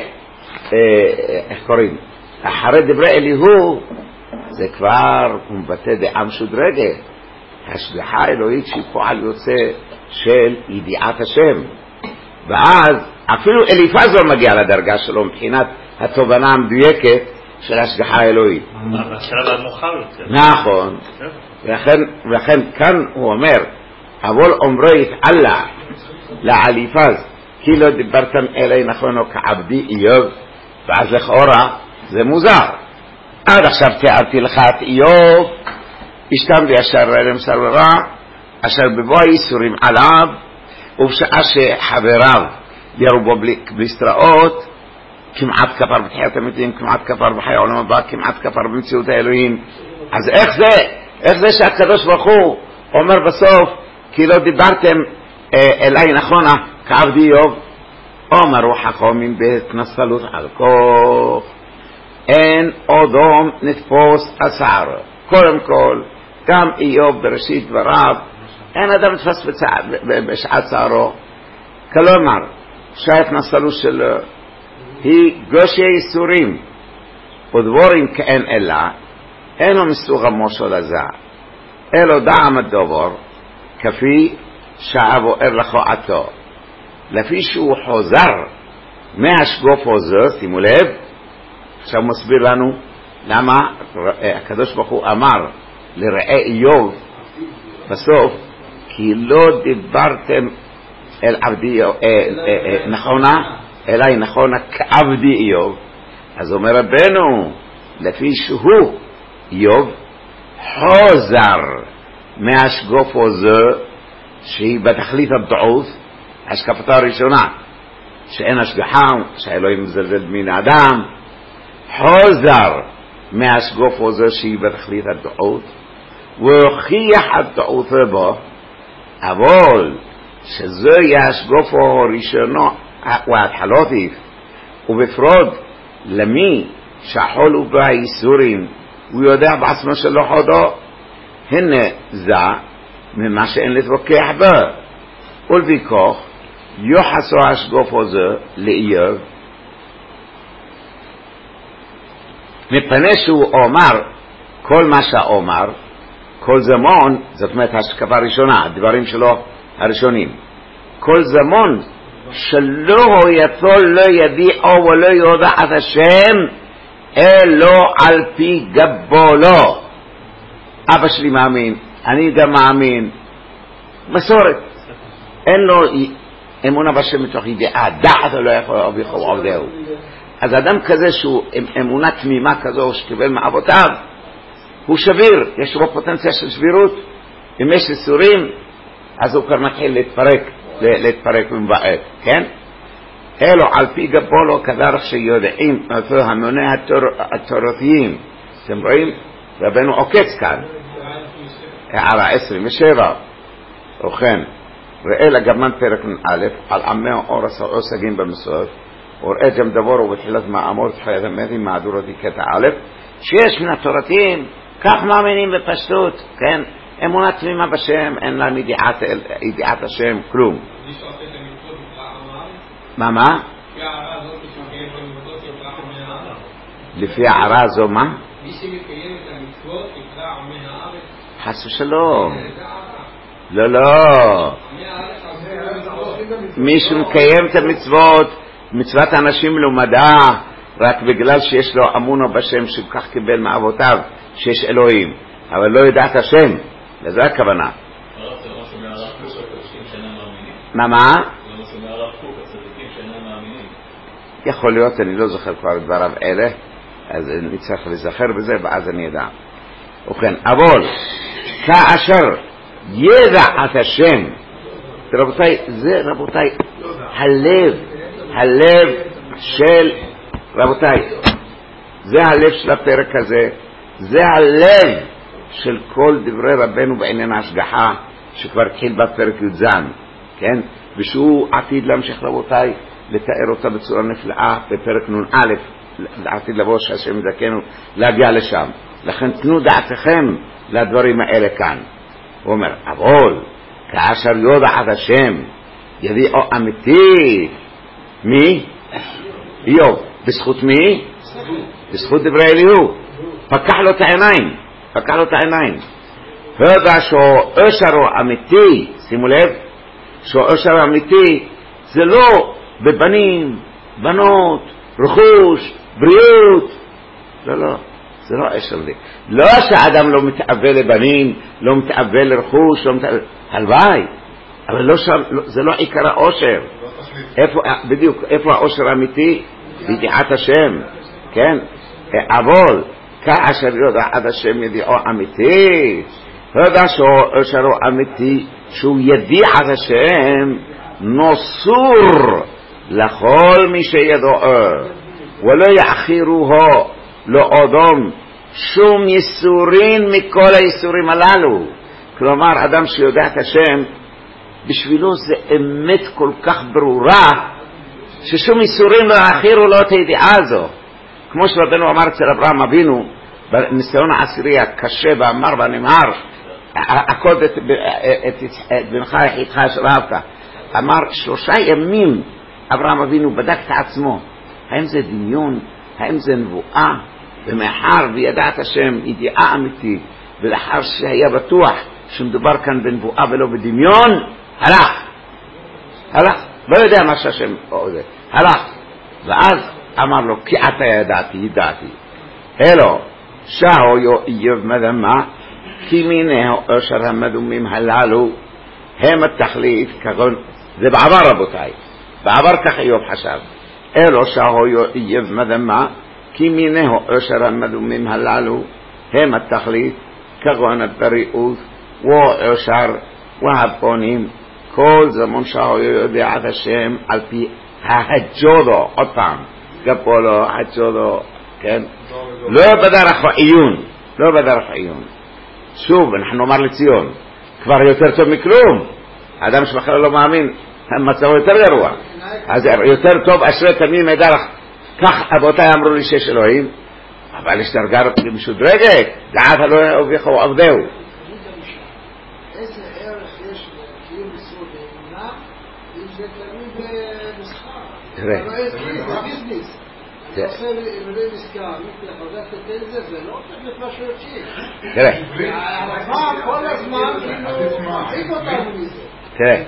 איך קוראים? אחרי דברי אליהו זה כבר מבטא דעה משודרגת, השגחה האלוהית שהיא פועל יוצא של ידיעת השם. ואז אפילו אליפז לא מגיע לדרגה שלו מבחינת התובנה המדויקת של השגחה האלוהית. השלב המאוחר יותר. נכון. ולכן כאן הוא אומר, אבל אומרו יתעלה לאליפז כי לא דיברתם אלי נכון או כעבדי איוב, ואז לכאורה זה מוזר. עד עכשיו תיארתי לך את איוב, השתמתי אשר למסר ורע, אשר בבוא איסורים עליו, ובשעה שחבריו ירו בו בליסטראות, כמעט כפר בתחיית המתים, כמעט כפר בחיי העולם הבא, כמעט כפר במציאות האלוהים. אז איך זה שהקדוש ברוך הוא אומר בסוף, כי לא דיברתם אליי נכונה כעבדי איוב? אומרו חכמים בהתנסלות על כוח, אין אודום נתפוס הצער. קודם כל, גם איוב בראשית דבריו, אין אדם נתפס בשעת צערו. כלומר, שההתנסלות שלו היא גושי איסורים ודבורים כאין אלא, אינו מסוג המושל הזה, אלו דעם הדובר, כפי שהבואר לכו עתו. לפי שהוא חוזר מהשגוף הזה, שימו לב, עכשיו מסביר לנו למה הקדוש ברוך הוא אמר לראה איוב בסוף, כי לא דיברתם אל עבדי נכונה, אליי נכונה כעבדי איוב. אז אומר רבנו, לפי שהוא איוב חוזר מהשגוף הזה, שהיא בתכלית הדעות, השקפתה הראשונה, שאין השגחה, שהאלוהים מזלזל מן האדם, חוזר מהשגוף הזה שהיא בתכלית הדעות, והוכיח הדעות בו, אבל שזה השגוף הראשונו, וההתחלותיו, ובפרוד למי שחולו בה איסורים, הוא יודע בעצמו שלא חודו, הנה זה ממה שאין להתווכח בה. ולבכך יוחסו השגוף הזה לאיוב, מפני שהוא אומר כל מה שאומר, כל זמון, זאת אומרת השקפה הראשונה, הדברים שלו הראשונים, כל זמון שלא יתול לא ידיעו ולא יודע את השם אלו על פי גבולו. אבא שלי מאמין, אני גם מאמין, מסורת, אין לו אמונה בשם מתוך ידיעה, דעת לא יכול להביך עובדהו. אז אדם כזה שהוא אמונה תמימה כזו שקיבל מאבותיו, הוא שביר, יש לו פוטנציה של שבירות. אם יש איסורים, אז הוא כבר מתחיל להתפרק ומבעט, כן? אלו על פי גבולו כדרך שיודעים איפה המוני התורתיים. אתם רואים? רבנו עוקץ כאן הערה 27. ובכן, ראה לגמן פרק א' על עמי אורס העוסקים במסורת, וראה גם דבורו בתחילת מאמור תחיית המתים מהדורותי קטע א', שיש מן התורתיים כך מאמינים בפשטות, כן? אמונה תמימה בשם, אין להם ידיעת השם כלום. מה? לפי הערה הזו מה? מי שמקיים את המצוות יקרא עמי הארץ. חס ושלום. לא. מי שמקיים את המצוות, מצוות האנשים מלומדה, רק בגלל שיש לו אמונה בשם שכך קיבל מאבותיו שיש אלוהים, אבל לא יודע את השם. לזה הכוונה. מה? למה שאומר הרב קוק, הצדיקים שאינם מאמינים. יכול להיות, אני לא זוכר כבר דבריו אלה, אז אני צריך לזכר בזה ואז אני אדע. ובכן, אבל כאשר ידעת השם, רבותיי, זה רבותיי, הלב של, רבותיי, זה הלב של הפרק הזה, זה הלב של כל דברי רבנו בעניין ההשגחה שכבר התחיל בפרק י"ז, כן? ושהוא עתיד להמשיך רבותיי לתאר אותה בצורה נפלאה בפרק נ"א, עתיד לבוא שהשם יזכנו להגיע לשם. לכן תנו דעתכם לדברים האלה כאן. הוא אומר, אבל כאשר יודעת השם ידיעו אמיתי, מי? איוב. בזכות מי? בזכות דברי אליהו. פקח לו את העיניים. יודע שהאושר אמיתי, שימו לב, שהאושר אמיתי זה לא בבנים, בנות, רכוש, בריאות. לא, זה לא אושר לי. לא שהאדם לא מתאווה לבנים, לא מתאווה לרכוש, לא מתאווה, הלוואי, אבל לא שם, זה לא עיקר האושר. בדיוק, איפה האושר האמיתי? בידיעת השם, כן? אבל כאשר יודעת השם ידיעו אמיתי, יודע שאושרו אמיתי, שהוא ידיעת השם נוסור לכל מי שידעו, ולא יאחירוהו לאדם שום ייסורים מכל הייסורים הללו. כלומר, אדם שיודע את השם, בשבילו זה אמת כל כך ברורה, ששום ייסורים לא יאחירו לו את הידיעה הזו. כמו שרבנו אמר אצל אברהם אבינו, בניסיון העשירי הקשה ואמר ונמהר, עקוד את בנך יחידך אשר אהבת. אמר 3 ימים אברהם אבינו בדק את עצמו, האם זה דמיון, האם זה נבואה, ומאחר וידע את השם ידיעה אמיתית, ולאחר שהיה בטוח שמדובר כאן בנבואה ולא בדמיון, הלך, לא יודע מה שהשם עושה, הלך, ואז אמר לו, כי אתה ידעתי, אלו, שהו איוב מדמה, כי מיני האושר המדומים הללו, הם התכלית, כגון, זה בעבר רבותיי, בעבר כך איוב חשב, אלו שהו איוב מדמה, כי מיני האושר המדומים הללו, הם התכלית, כגון הבריאות, ואושר, והפונים, כל זמן שהו יודע את השם, על פי ההג'ודו, עוד פעם, גפולו, הג'ודו, כן? לא בדרך עיון. שוב, אנחנו נאמר לציון, כבר יותר טוב מכלום. האדם שבכלל לא מאמין, המצב יותר גרוע. אז יותר טוב אשרי תמים דרך. כך אבותיי אמרו לי שיש אלוהים, אבל יש דרגה משודרגת, דעת אלוהים הוביכו ועבדהו. איזה ערך יש לקיום משרות באמונה, אם זה תלוי במסחר? תראה. זה ביזנס. אני עושה אלוהי מסחר, חזרת את זה, זה לא הופך למה שיוצאים. תראה. הרמה כל הזמן כאילו מחזיק אותנו מזה. תראה.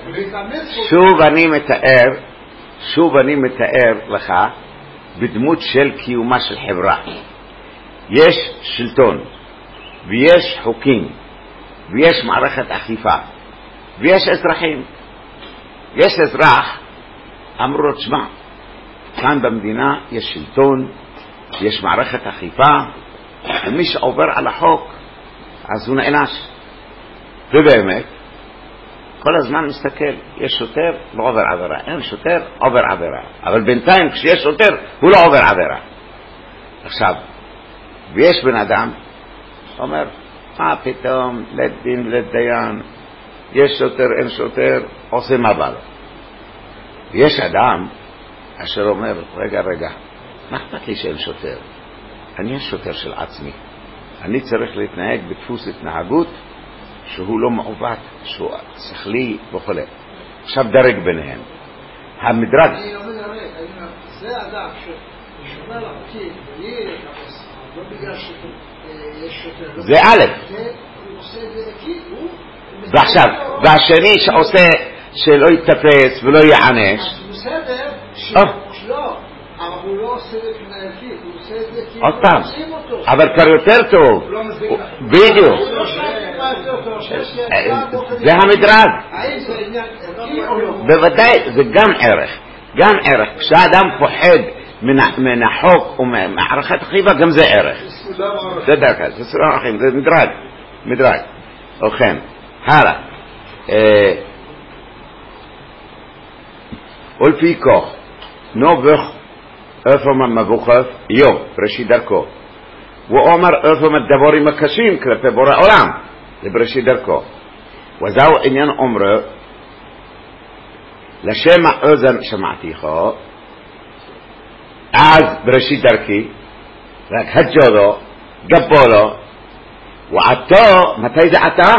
שוב אני מתאר לך בדמות של קיומה של חברה. יש שלטון, ויש חוקים, ויש מערכת אכיפה, ויש אזרחים. יש אזרח, אמרו לו, תשמע, כאן במדינה יש שלטון, יש מערכת אכיפה, ומי שעובר על החוק, אז הוא נענש. ובאמת, כל הזמן מסתכל, יש שוטר, לא עובר עבירה, אין שוטר, עובר עבירה. אבל בינתיים כשיש שוטר, הוא לא עובר עבירה. עכשיו, ויש בן אדם, אומר, מה פתאום, לדין, לדיין, יש שוטר, אין שוטר, עושה מה בא לו. ויש אדם אשר אומר, רגע, מה אכפת לי שאין שוטר? אני השוטר של עצמי. אני צריך להתנהג בדפוס התנהגות שהוא לא מעוות, שהוא שכלי וכו'. עכשיו דרג ביניהם. המדרג... אני אומר, זה אדם ששומר לחוקים, לא בגלל שיש שוטר. זה א'. הוא עושה את זה כי הוא... ועכשיו, והשני שעושה שלא יתפס ולא יענש. אז בסדר, לא, אבל הוא לא עושה את זה כנערכית, הוא עושה את זה כי עוד פעם, עושים אותו. אבל כבר יותר טוב. בדיוק. זה המדרג. האם זה עניין ערכי או לא? בוודאי, זה גם ערך. גם ערך. כשאדם פוחד מן החוק וממערכת החיבה, גם זה ערך. זה דרכת, זה סולם ערכים, זה מדרג. מדרג. ובכן, הלאה. ולפי כך, נובך איפה מבוכף איוב, בראשית דרכו. הוא אומר איפה הדברים הקשים כלפי בורא עולם, זה בראשית דרכו. וזהו עניין אומרו, לשם האוזן שמעתיך, אז בראשית דרכי, רק הג'ו לו, גבו לו, ועתו, מתי זה עתה?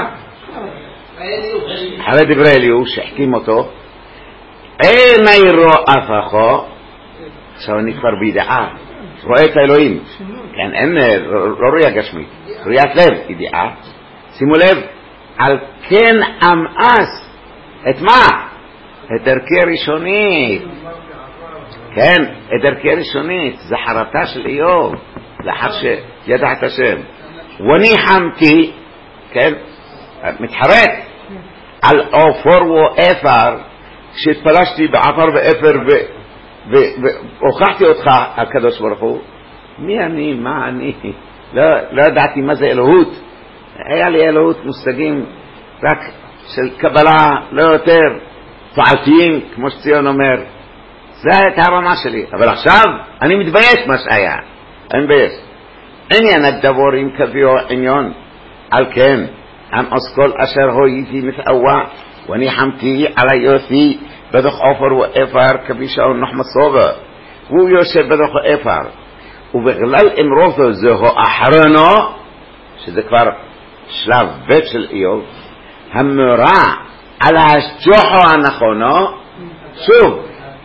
אחרי דברי אליהו שהחכים אותו, עיני רואפך, עכשיו אני כבר בידיעה, רואה את האלוהים, כן, אין, לא ראייה גשמית, ראיית לב, ידיעה, שימו לב, על כן אמאס, את מה? את דרכי ראשונית, כן, את דרכי ראשונית, זה חרטה של איוב, לאחר שידע את השם, וניחמתי, כן, מתחרט, על עופר ואפר, כשהתפלשתי בעפר ואפר והוכחתי אותך הקדוש ברוך הוא, מי אני, מה אני, לא ידעתי מה זה אלוהות, היה לי אלוהות מושגים רק של קבלה, לא יותר תועלתיים, כמו שציון אומר, זה הייתה הרמה שלי, אבל עכשיו אני מתבייש מה שהיה, אני מתבייש. עניין הדבורים כביאו עניון, על כן, אסכול אשר הויתי מתאווה, וניחמתי על היופי בדוח עופר ואפר כבישאו נחמד סובה, הוא יושב בדוח אפר, ובגלל אמרותו זהו אחרנו, שזה כבר שלב ב' של איוב, המורה על השג'וחו הנכונו, שוב,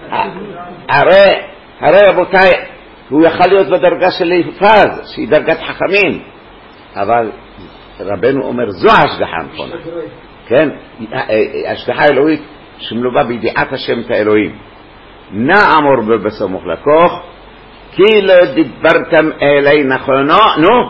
הרי רבותיי, הוא יכול להיות בדרגה של ליפז, שהיא דרגת חכמים, אבל רבנו אומר, זו ההשגחה הנכונה, כן, השגחה אלוהית שמלווה בידיעת השם את האלוהים. נא אמור בסמוך לקוח, כי לא דיברתם אלי נכונו, נו,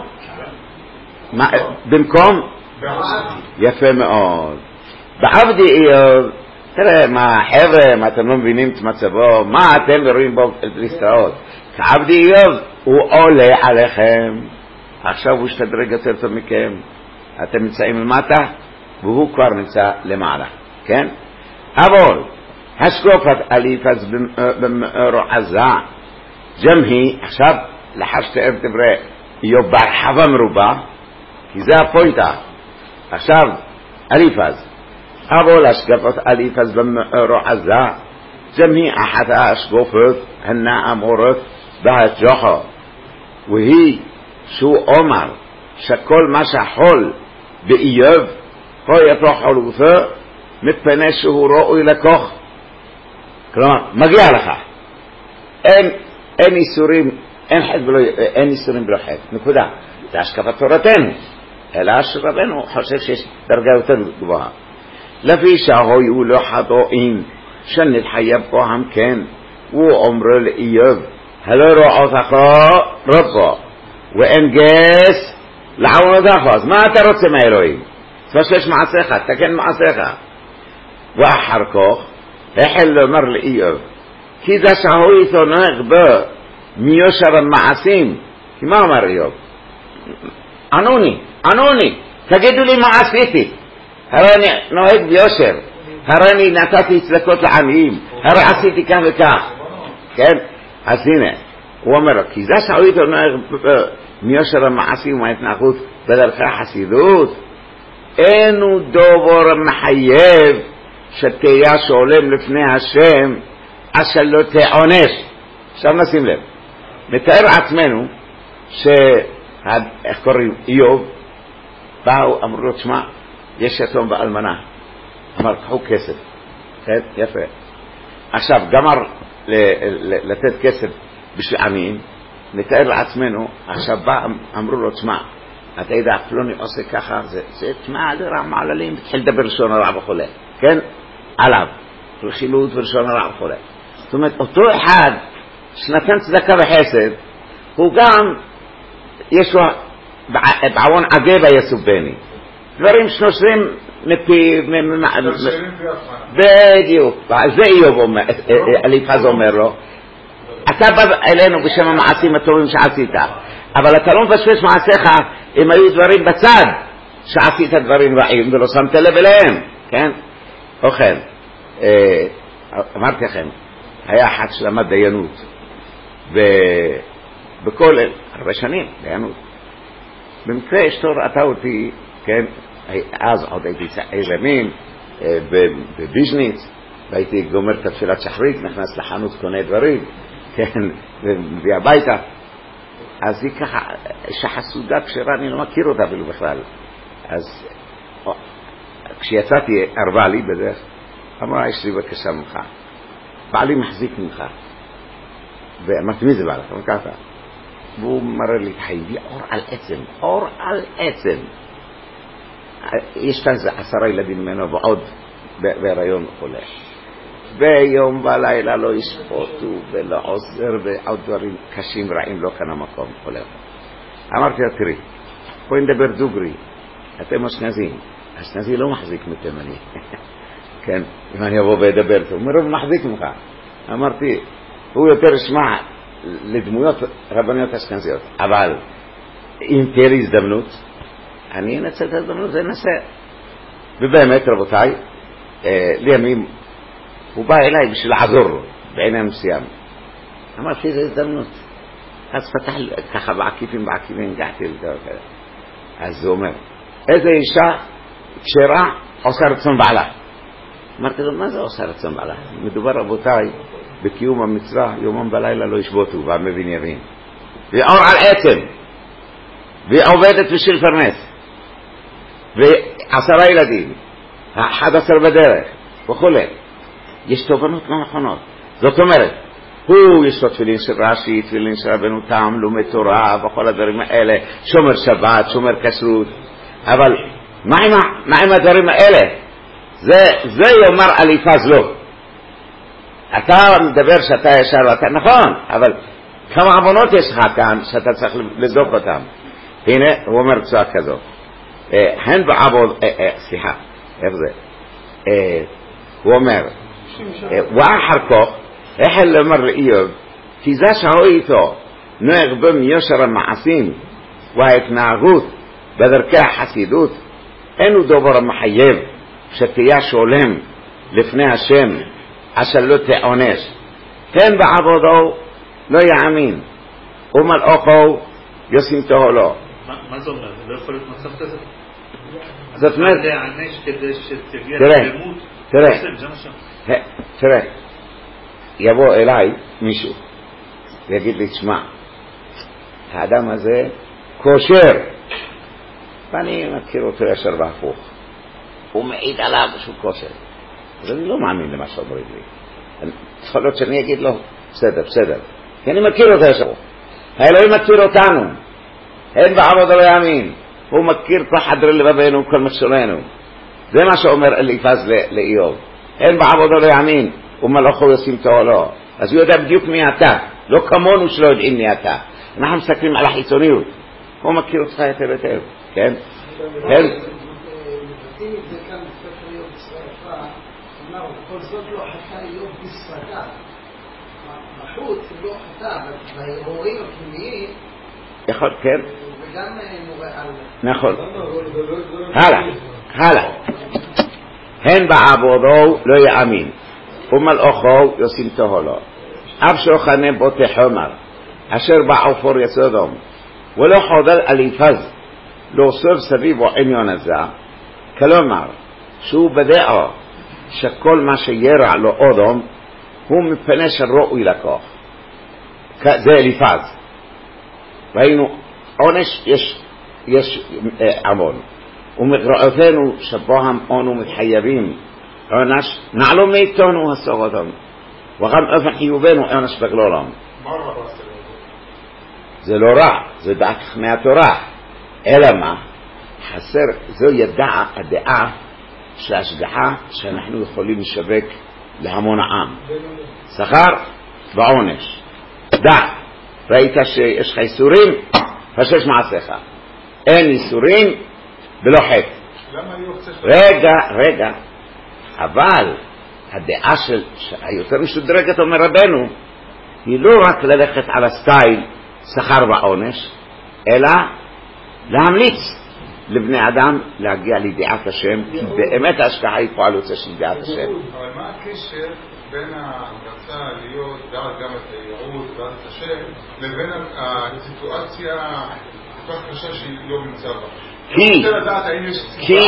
במקום? יפה מאוד. בעבדי איוב, תראה, מה חבר'ה, מה אתם לא מבינים את מצבו, מה אתם רואים בו להסתראות? כעבדי איוב, הוא עולה עליכם, עכשיו הוא השתדרג יותר טוב מכם, אתם נמצאים למטה, והוא כבר נמצא למעלה, כן? אבל, השקופת אליפז במאורו עזה, גם היא, עכשיו, לאחר שתאר דברי איוב בהרחבה מרובה, כי זה הפוינטה, עכשיו, אליפז, אבל השקופת אליפז במאורו עזה, גם היא אחת השקופת הנאמורות בהג'וחו, והיא שהוא אומר שכל מה שחול באיוב, הוא יתו חולותו, מפני שהוא ראוי לקוח. כלומר, מגיע לך. אין איסורים, אין איסורים בלא חטא. נקודה. זה השקפת תורתנו. אלא שרבנו חושב שיש דרגה יותר גבוהה. לפי שהיו לא חטאים, שנתחייב פה הם כן, הוא אומר לאיוב, הלא רואותך רבו, ואין גס לעונותך. אז מה אתה רוצה מהאלוהים? תפשש מעשיך, תקן מעשיך. ואחר כך החל לומר לאיוב, כי זה שהוא יתונך בו מיושר המעשים. כי מה אומר איוב? ענוני, תגידו לי מה עשיתי. הרי אני נוהג ביושר, הרי אני נתתי צדקות לעניים, הרי עשיתי כך וכך. כן? אז הנה, הוא אומר, כי זה שהוא יתונך בו מיושר המעשים וההתנהגות בדרכי החסידות, אינו דובר מחייב שתהיה שעולם לפני השם אשר לא תעונש. עכשיו נשים לב, נתאר עצמנו איך קוראים איוב, באו אמרו לו, תשמע, יש יתום באלמנה, אמר קחו כסף, כן, יפה, עכשיו גמר לתת כסף בשביל עניים, נתאר לעצמנו, עכשיו אמרו לו, תשמע, אתה יודע, פלוני עושה ככה, זה תשמע, זה רע מעללים, התחיל לדבר לשון הרע וכו', כן? עליו, רכילות ולשון הרע וכו'. זאת אומרת, אותו אחד שנתן צדקה וחסד, הוא גם, יש לו בעוון עגה ויסובני. דברים שנושרים מפי, בדיוק, זה איוב אומר, אליפז אומר לו, אתה בא אלינו בשם המעשים הטובים שעשית, אבל אתה לא מפספס מעשיך אם היו דברים בצד שעשית דברים רעים ולא שמת לב אליהם, כן? אוכל, אמרתי לכם, היה אחד שלמד דיינות בכל הרבה שנים, דיינות. במקרה אשתו ראתה אותי, כן, אז עוד הייתי צעיר ימים בביז'ניץ, והייתי גומר את התפילת שחרית, נכנס לחנות קונה דברים, כן, ומביא הביתה. אז היא ככה, אישה חסודה כשרה, אני לא מכיר אותה אפילו בכלל. אז כשיצאתי, הרבה לי בדרך, אמרה, יש לי בקשה ממך, בעלי מחזיק ממך. ואמרתי, מי זה בעלך? אמרתי ככה. והוא מראה לי, חייבי אור על עצם, אור על עצם. יש כאן 10 ילדים ממנו ועוד בהיריון חולה. ביום ולילה לא ישפוטו ולא עוזר ועוד דברים קשים רעים לא כאן המקום חולה. אמרתי לה, תראי, בואי נדבר דוגרי, אתם אשכנזים, אשכנזי לא מחזיק מתימני. כן, אם אני אבוא ואדבר איתו, הוא אומר, הוא מחזיק ממך. אמרתי, הוא יותר ישמע לדמויות רבניות אשכנזיות, אבל אם תהיה לי הזדמנות, אני אנצל את ההזדמנות ואנסה. ובאמת, רבותיי, לימים, הוא בא אליי בשביל לעזור לו, בעניין מסוים. אמרתי, איזו הזדמנות. אז פתח ככה בעקיפים, הגעתי לדבר כזה. אז הוא אומר, איזה אישה כשרה עושה רצון בעלה. אמרתי לו, מה זה עושה רצון בעלה? מדובר, רבותיי, בקיום המצווה, יומם בלילה לא ישבותו, והמבין יבין. ואור על עצם, והיא עובדת בשביל פרנס, ו10 ילדים, 11 בדרך, וכו'. יש תובנות לא נכונות. זאת אומרת, הוא יש לו תפילין של רש"י, תפילין של רבנו תם, לומד תורה, וכל הדברים האלה, שומר שבת, שומר כשרות, אבל מה עם הדברים האלה? זה יאמר אליפז לא. אתה מדבר שאתה ישר ואתה נכון, אבל כמה עוונות יש לך כאן שאתה צריך לבדוק אותם. הנה, הוא אומר בצורה כזאת. הן בעבוד, סליחה, איך זה? הוא אומר, ואחר כך, החל לומר לאיוב, כי זה שהוא איתו נוהג ביושר המעשים וההתנהגות בדרכי החסידות, אינו דבר מחייב שתהיה שולם לפני השם אשר לא תעונש. כן בעבודו לא יאמין ומלאכו ישים תהלו. מה זה אומר? זה לא יכול להיות מצב כזה? זאת אומרת, להענש כדי שתגיע למות? תראה, יבוא אליי מישהו ויגיד לי, תשמע, האדם הזה כושר, ואני מכיר אותו ישר והפוך, הוא מעיד עליו שהוא כושר, אז אני לא מאמין למה שאומרים לי. יכול להיות שאני אגיד לו, בסדר, כי אני מכיר אותו ישר. האלוהים מכיר אותנו, אין בעבוד לא יאמין, הוא מכיר כל חדרי לבבינו, כל מחשולנו. זה מה שאומר אליפז לאיוב, אין בעבוד לא יאמין ומלאכו ישים תהלו. אז הוא יודע בדיוק מי אתה, לא כמונו שלא יודעים מי אתה. אנחנו מסתכלים על החיצוניות, הוא מכיר אותך היטב, כן? מבטאים את זה כאן בספר איוב בשפע, אמר, כל זאת לא חטא איוב בשפתה, בחוץ לא חטא, בהרהורים הפנימיים, יכול, כן? וגם מורה על... נכון. הלאה. הן בעבודו לא יאמין ומלאכו ישים תהלו. אף שוכנה בוטה חומר אשר בעופר יסודום ולא חודר אליפז להוסיף סביב העניין הזה, כלומר שהוא בדעה שכל מה שירע לו אדם הוא מפני שראוי לקוח. זה אליפז. ראינו עונש, יש עוון, ומגרעותינו שבוהם אנו מתחייבים עונש נעלו מאיתנו הסוגתם, וגם אופן חיובנו עונש בגללם. זה לא רע, זה דעת מהתורה, אלא מה? חסר, זו הדעה של ההשגחה שאנחנו יכולים לשווק להמון העם. שכר ועונש. דע, ראית שיש לך איסורים, חשש מעשיך. אין איסורים ולא חטא. רגע, אבל הדעה של היותר משודרגת אומר רבנו היא לא רק ללכת על הסטייל שכר ועונש, אלא להמליץ לבני אדם להגיע לידיעת השם, כי באמת ההשגחה היא פועל יוצא של ידיעת השם. אבל מה הקשר בין ההמלצה להיות גם את הייעוד ואת השם לבין הסיטואציה כל כך קשה שהיא נמצא בה? כי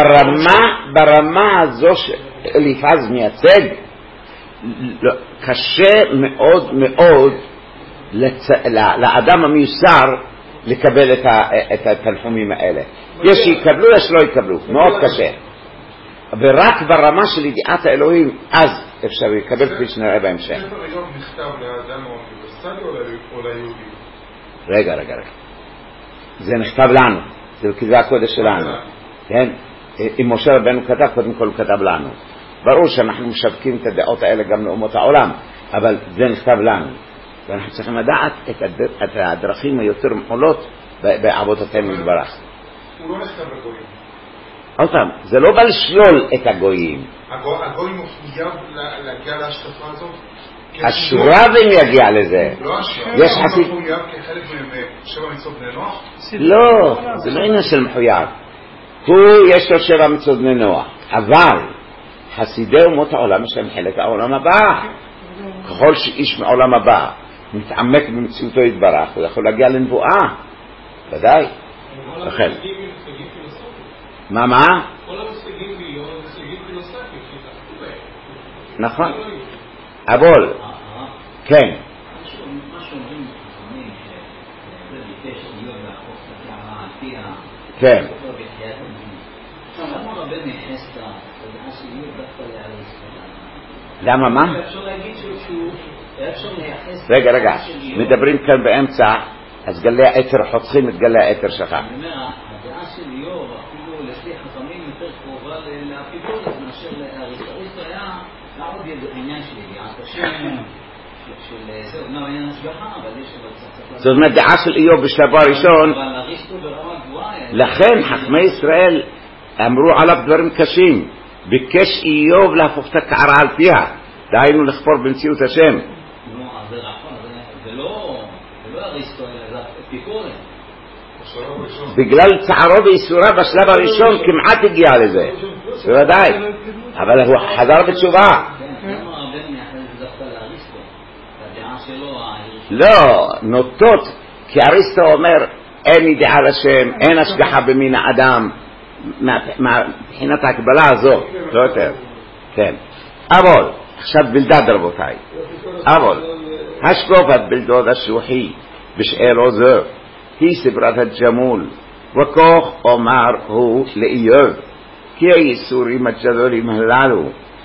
ברמה הזו שאליפז מייצג קשה מאוד מאוד לאדם המיוסר לקבל את התנחומים האלה. יש שיקבלו, יש לא יקבלו, מאוד קשה. ורק ברמה של ידיעת האלוהים אז אפשר לקבל, כפי שנראה בהמשך. ספר איוב נכתב לאדם האוניברסלי או ליהודי? רגע, זה נכתב לנו, כי זה הקודש שלנו. כן? אם משה רבנו כתב, קודם כל כתב לנו. ברור שאנחנו משווקים את הדעות האלה גם לאומות העולם, אבל זה נכתב לנו. ואנחנו צריכים לדעת את הדרכים היותר מחולות בעבודתנו יתברך. הוא לא נכתב לגויים. עוד פעם, זה לא בא לשלול את הגויים. הגויים מחויב להגיע להשקפה הזאת? השורבים יגיע לזה. לא השורבים, הוא מחויב כחלק משבע מצוות בני נוח? לא, זה לא עניין של מחויב. יש לו 7 מצוות בני נוח, אבל חסידי אומות העולם יש להם חלק העולם הבא. ככל שאיש מעולם הבא מתעמק במציאותו יתברך, הוא יכול להגיע לנבואה, ודאי. לכן מה? כל המושגים ביום זה מושגים פילוסופיים נכון. אבל כן, מה שאומרים חכמים שזה ביקש להיות להפוך את הקערה על פי כן. למה רבי מייחס את הדעה של להיות דווקא להריס? למה מה? אפשר להגיד שהוא אפשר לייחס... רגע, מדברים כאן באמצע, אז גלי האתר חותכים את גלי האתר שלך. אני אומר, הדעה של איוב אפילו לפי חכמים יותר קרובה לאפידורס מאשר להריס. הריס היה לעוד עניין של ידיעת השם, של זה, אומנם עניין השגחה, אבל יש אבל... זאת אומרת, דעה של איוב בשלבו הראשון, אבל הריס הוא ברמה גבוהה. לכן חכמי ישראל אמרו עליו דברים קשים. ביקש איוב להפוך את הקערה על פיה, דהיינו לחפור במציאות השם. זה נכון, זה לא אריסטו, אלא זה אפיקורס. בגלל צערו ויסורה בשלב הראשון כמעט הגיע לזה, בוודאי, אבל הוא חזר בתשובה. למה הרבה מייחד את זה דווקא לאריסטו? הדעה שלו... לא, נוטות, כי אריסטו אומר אין ידיעה לשם, אין השגחה במין האדם, מבחינת ההקבלה הזו, לא יותר. כן. אבל, עכשיו בלדד רבותיי, אבל, השקופת בלדוד השוחי בשאלו זו, היא סברת הג'מול, וכך אומר הוא לאיוב, כי היסורים הג'דולים הללו,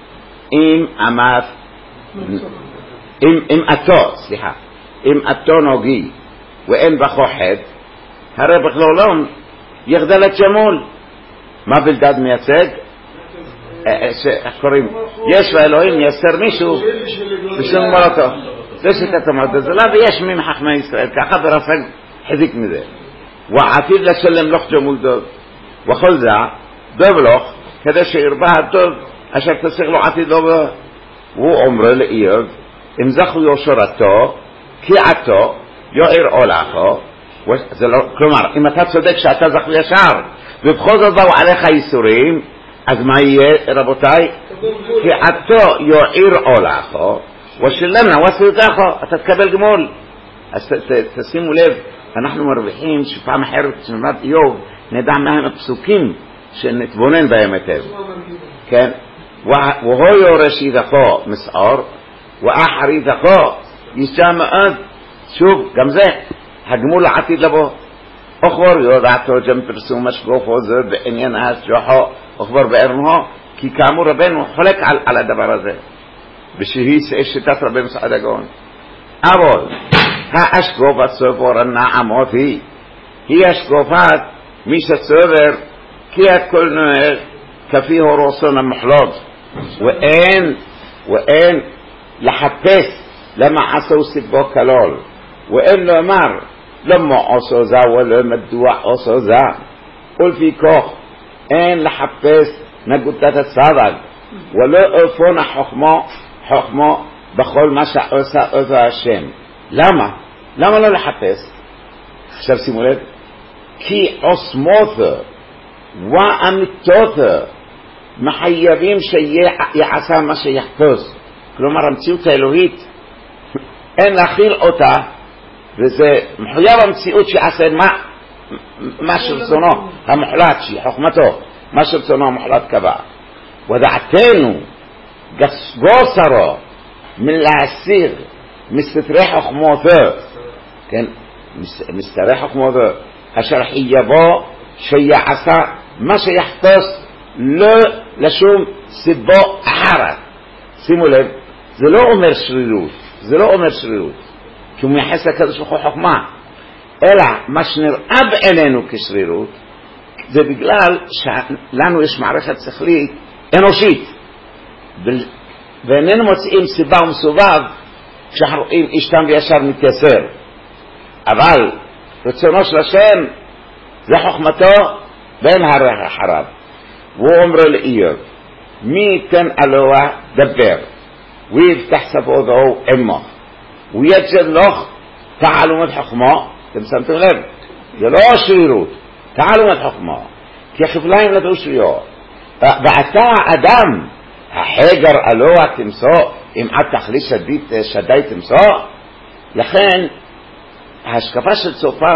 אם אתו נוגי, ואין בכו חד, הרי בכלולום יחדל הג'מול. מה בלדד מייצג? קוראים, יש לאלוהים מייסר מישהו בשום מרתו. זה שיטת המרדזלה, ויש מן חכמי ישראל, ככה ברפל חזיק מזה. ועתיד לשלם לוח ג'מול דוב. וכל זה, דוב לוח, כדי שירבה הטוב, אשר תסיך לו עתיד לו בו. הוא אומר לאיוב, אם זכו יושרתו, כי עתו, יועיר עולךו, כלומר, אם אתה צודק שאתה זכו ישר, ובכל זאת באו עליך ייסורים, אז מה יהיה, רבותיי? כי עתו יועיר עולךו, ושלמנה וסרותךו, אתה תקבל גמול. אז תשימו לב, אנחנו מרוויחים שפעם אחרת שנלמד איוב, נדע מהם הפסוקים שנתבונן בהם היטב. כן? והוא יורש ידכו מסעור, ואחר ידכו ישע מאוד. שוב, גם זה, הגמול העתיד לבוא. אוכבר יודעתו ג'ם פרסום משגופו זה בעניין ההשגחו, אוכבר בערנו, כי כאמור רבנו חולק על הדבר הזה. ושהיא שיטת רבי מסעד הגאון. אבל השקופת סובר הנעמות היא השקופת מי שסובר כי הכל נוהג כפי הורסון המחלות, ואין לחפש למה עשו סיבו כלול, ואין לומר למה עשו זה ולא מדוע עשו זה, ולפי כך אין לחפש נקודת הצדק, ולא אופן החוכמה בכל מה שעושה אותו השם. למה? למה לא לחפש? עכשיו שימו לב, כי עוצמותו ואמיתותו מחייבים שיעשה מה שיחפוש. כלומר המציאות האלוהית אין להכיל אותה, וזה מחויב המציאות שיעשה מה שרצונו המוחלט, שהיא חוכמתו, מה שרצונו המוחלט קבע. ודעתנו גוסרו מלהסיר מסתרי חוכמותו, כן, מסתרי חוכמותו אשר חייבו שיעשה מה שיחפוש, לא לשום סיבה אחרת. שימו לב, זה לא אומר שרירות, זה לא אומר שרירות, כי הוא מייחס לקדוש ברוך הוא חוכמה, אלא מה שנראה בעינינו כשרירות, זה בגלל שלנו יש מערכת שכלית אנושית, ואיננו מוצאים סיבה ומסובב כשאנחנו רואים איש תם וישר מתייסר. אבל רצונו של השם זה חוכמתו ואין הרי אחריו. והוא אומר לאיוב, מי ייתן אלוה דבר ויפתח שפתו עמו ויג'ד לך תעלומת חוכמה. אתם שמתם לב, זה לא שרירות, תעלומת חוכמה, כי הכפליים נטעו שריות. ואתה אדם החגר אלוה תמצוא, אם את תחליט שדי תמצוא. לכן ההשקפה של צופר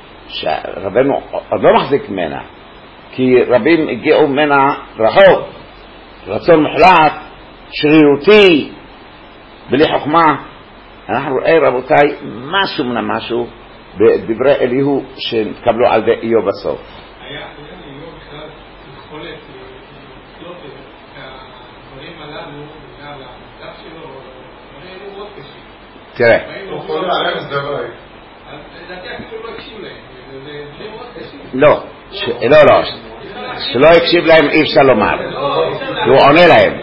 שרבנו עוד לא מחזיק ממנה, כי רבים הגיעו ממנה רחוק, רצון מוחלט, שרירותי, בלי חוכמה. אנחנו רואים רבותיי משהו מן המשהו בדברי אליהו שנתקבלו על ידי איוב בסוף. היה איוב בכלל חולק לקלוט את הדברים הללו בגלל המדף שלו, דברים מאוד קשים. תראה, הוא חולה על אמס דברי. לדעתי אפילו לא הקשיב להם, זה דברים מאוד קשים. לא, שלא הקשיב להם אי אפשר לומר, הוא עונה להם.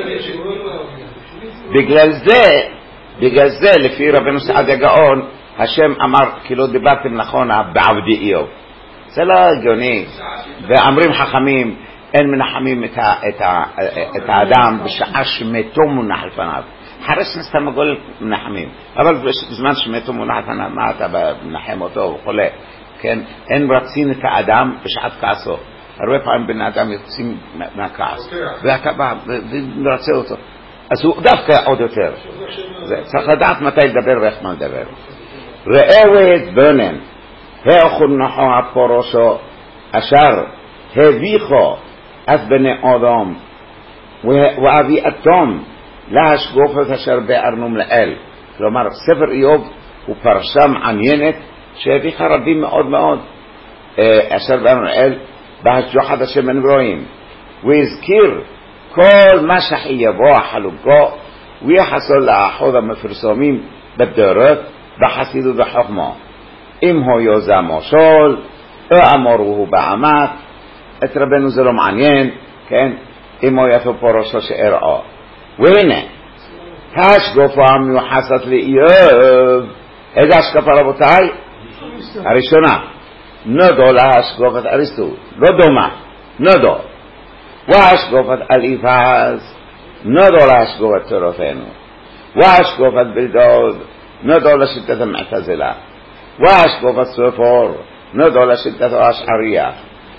בגלל זה לפי רבנו סעדיה גאון השם אמר כי לא דיברתם נכון בעבדי איוב. זה לא הגיוני. ואמרים חכמים אין מנחמים את האדם בשעה שמתו מונח לפניו. אחרי שנסתם הגול מנחמים, אבל בזמן שמתו מונח לפניו מה אתה מנחם אותו וכולי, כן? אין רצין את האדם בשעת כעסו. הרבה פעמים בני אדם יוצאים מהכעס ואתה בא ורצה אותו, אז הוא דווקא עוד יותר. צריך לדעת מתי לדבר ואיך מה לדבר. ראו את בונן והחונכו הפורושו אשר הביכו את בני אדם ואביאתם להשגופת אשר בארנום לאל. כלומר ספר איוב הוא פרשה מעניינת שהביכה רבים מאוד מאוד אשר בארנום לאל בהשגוחת השם הנברואים, והזכיר כל מה שחייבו החלוקו ויחסו לאחוד המפרסמים בדורות בחסידות וחוכמה. אם הוא יוזם משול או אמרו בעמת, את רבנו זה לא מעניין, כן? אם הוא יפה פורשו שאיראו. והנה השקפה המיוחסת לאיוב. איזה השקפה רבותיי? הראשונה נודו להשקפת אריסטו, לא דומה, נודו. והשקפת אליפז נודו להשקפת תורתנו, והשקפת בלדוד נודו לשיטת המעתזלה, והשקפת סופר נודו לשיטת האשעריה.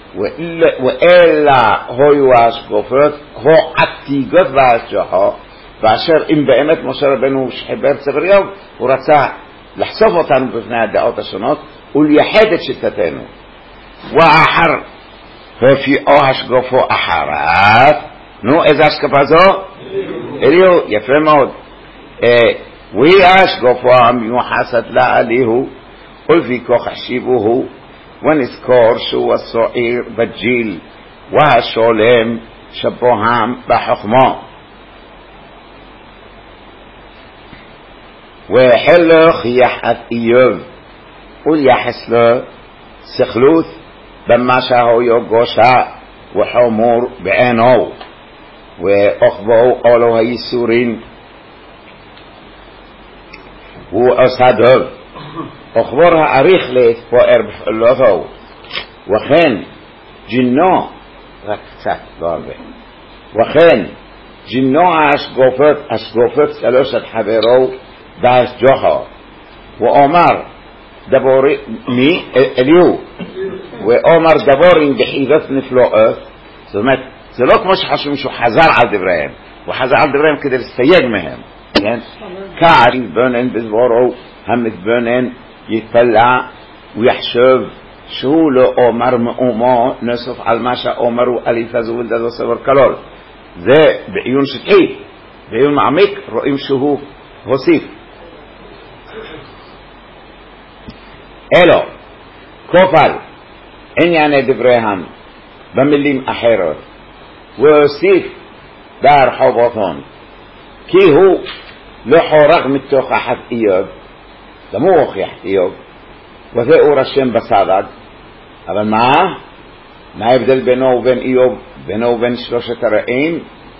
ואלה היו השקפות העתיקות וההשגחה, ואשר אם באמת משה רבנו שחיבר ספר איוב הוא רצה לחשוף אותנו בפני הדעות השונות ולייחד את שיטתנו. ואחר הופיעו השקפו אחרת. נו, איזה השקפה זו? אליהו, יפה מאוד. והיא השקפה המיוחסת לאליהו, ולפי כך חשיבוהו, ונזכור שהוא הסוער בג'יל והשולם שבוהם בחוכמה. והחל להוכיח את איוב ולייחס לו סכלות במה שהוא גושה וחמור בעינו, ואוכבו אלו הייסורים הוא עושה דוב, אוכבור העריך להתפואר בפעולתו, וכן ג'ינו רק קצת, לא הרבה. וכן, ג'ינוע השגופת שלושת חברו בהשגוחו, ואומר דבורי, מי? אליהו, ואומר דבורים בחידות נפלאות. זאת אומרת, זה לא כמו שחשבים שהוא חזר על דבריהם, הוא חזר על דבריהם כדי להסתייג מהם, כן? כאן יתבונן בדברו המתבונן יתפלא ויחשוב שהוא לא אומר מאומו נוסף על מה שאומרו אליפז ולדדו סבר כלול. זה בעיון שטחי. בעיון מעמיק רואים שהוא הוסיף. אלו כופל ענייני דבריהם במילים אחרות והוסיף בהרחובותון כי הוא לא חורג מתוך אחת איוב, גם הוא הוכיח איוב וזהו רשם בסדק. אבל מה ההבדל בינו ובין איוב, בינו ובין שלושת הרעים?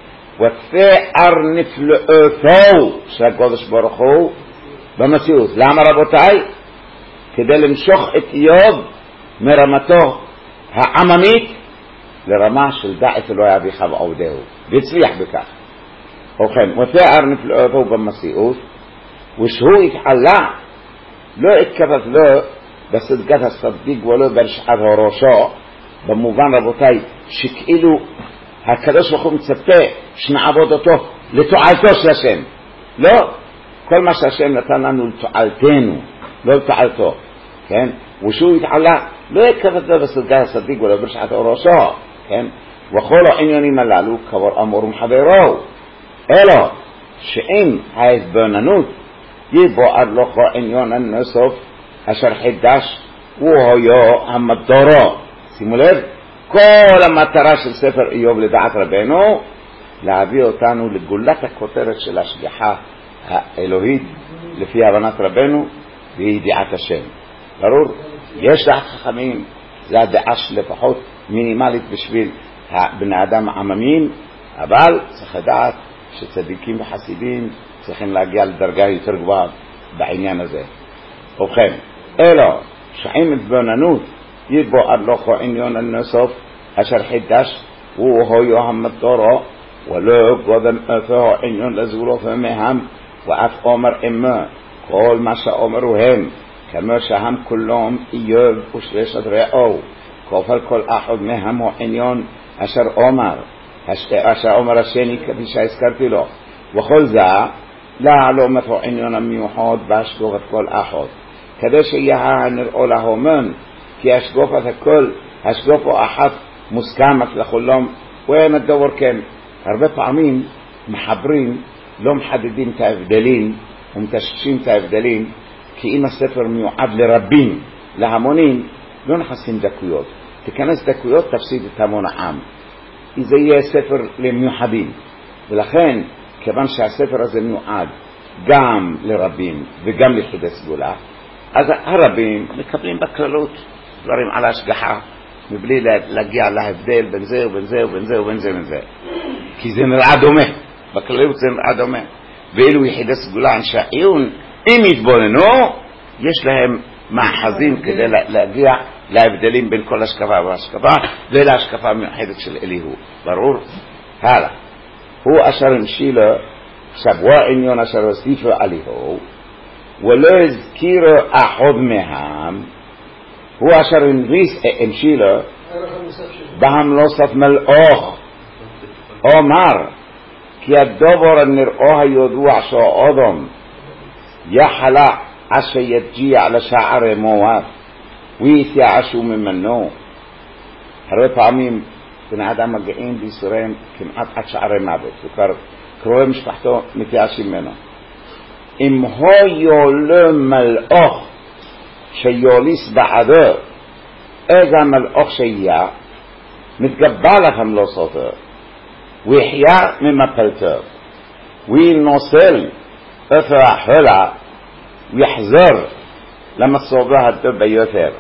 ותאר נפלאותו של הקדוש ברוך הוא במציאות. למה רבותיי? כדי למשוך את איוב מרמתו העממית לרמה של דע את אלוהי אביך ועובדהו, והצליח בכך. ובכן, ותאר נפלאותו במציאות, ושהוא התעלה לא התכוון לו בסדקת הסדיק ולא ברשעת הראשו, במובן רבותיי שכאילו הקדוש ברוך הוא מצפה שנעבוד אותו לתועלתו של השם. לא, כל מה שהשם נתן לנו לתועלתנו, לא לתועלתו, כן? ושהוא התעלה לא התכוון לו בסדקת הסדיק ולא ברשעת הראשו, כן? וכל העניינים הללו כבר אמורים חברו, אלו שאם ההתבוננות יבואר לך עניין הנוסף אשר חידש והיה המטרה. שימו לב, כל המטרה של ספר איוב לדעת רבנו להביא אותנו לגולת הכותרת של השגחה האלוהית לפי הבנת רבנו וידיעת השם. ברור, יש דעת חכמים, זה הדעה שלפחות מינימלית בשביל בני אדם העממיים, אבל צריך לדעת שצדיקים וחסידים צריכים להגיע לדרגה יותר גבוהה בעניין הזה. ובכן, אלו שעם התבוננות יבואר לך עניין הנוסף אשר חידש והיה המטרה ולא קודם אותו עניין לזולוף מהם, ואף אומר אמה כל מה שאומרו הם כמו שהם כולם איוב ושלושת רעהו, כופל כל אחד מהם הוא עניין אשר אומר השני כפי שהזכרתי לו, וכל זה להעלומת העניין המיוחד בהשגופת כל אחד כדי שיהיה נראו להומן, כי השגופת הכל השגופה אחת מוסכמת לכולם ואין הדבר כן. הרבה פעמים מחברים לא מחדדים את ההבדלים ומתששים את ההבדלים, כי אם הספר מיועד לרבים להמונים לא נכנסים דקויות. תיכנס דקויות תפסיד את המון העם, זה יהיה ספר למיוחדים. ולכן כיוון שהספר הזה מיועד גם לרבים וגם ליחידי סגולה, אז הרבים מקבלים בכללות דברים על ההשגחה מבלי להגיע להבדל בין זה ובין זה ובין זה ובין זה ובין זה, כי זה נראה דומה, בכללות זה נראה דומה. ואילו יחידי סגולה אנשי עיון אם יתבוננו יש להם מאחזים כדי להגיע להבדלים בין כל השקפה והשקפה ולהשקפה המיוחדת של אליהו. ברור? הלאה, הוא אשר המשילה שבוע עניון אשר הוסיפו אליהו ולא הזכירו אחד מהם, הוא אשר המשילה בהמלוסת מלאך אומר כי הדבר הנראה הידוע שהאדם יחלה אשר יגיע לשער מואב ויתייאשו ממנו. הרבה פעמים בני אדם מגיעים בישראל כמעט עד שערי מוות וכבר קרובי משפחתו מתייאשים ממנו. אם היה לו מלאך שיוליס בעדו, איזה מלאך שיהיה מתגבר להמלוסתו ויחיה ממפלתו וינוסל איפה החולה ויחזור למצבו הטוב ביותר,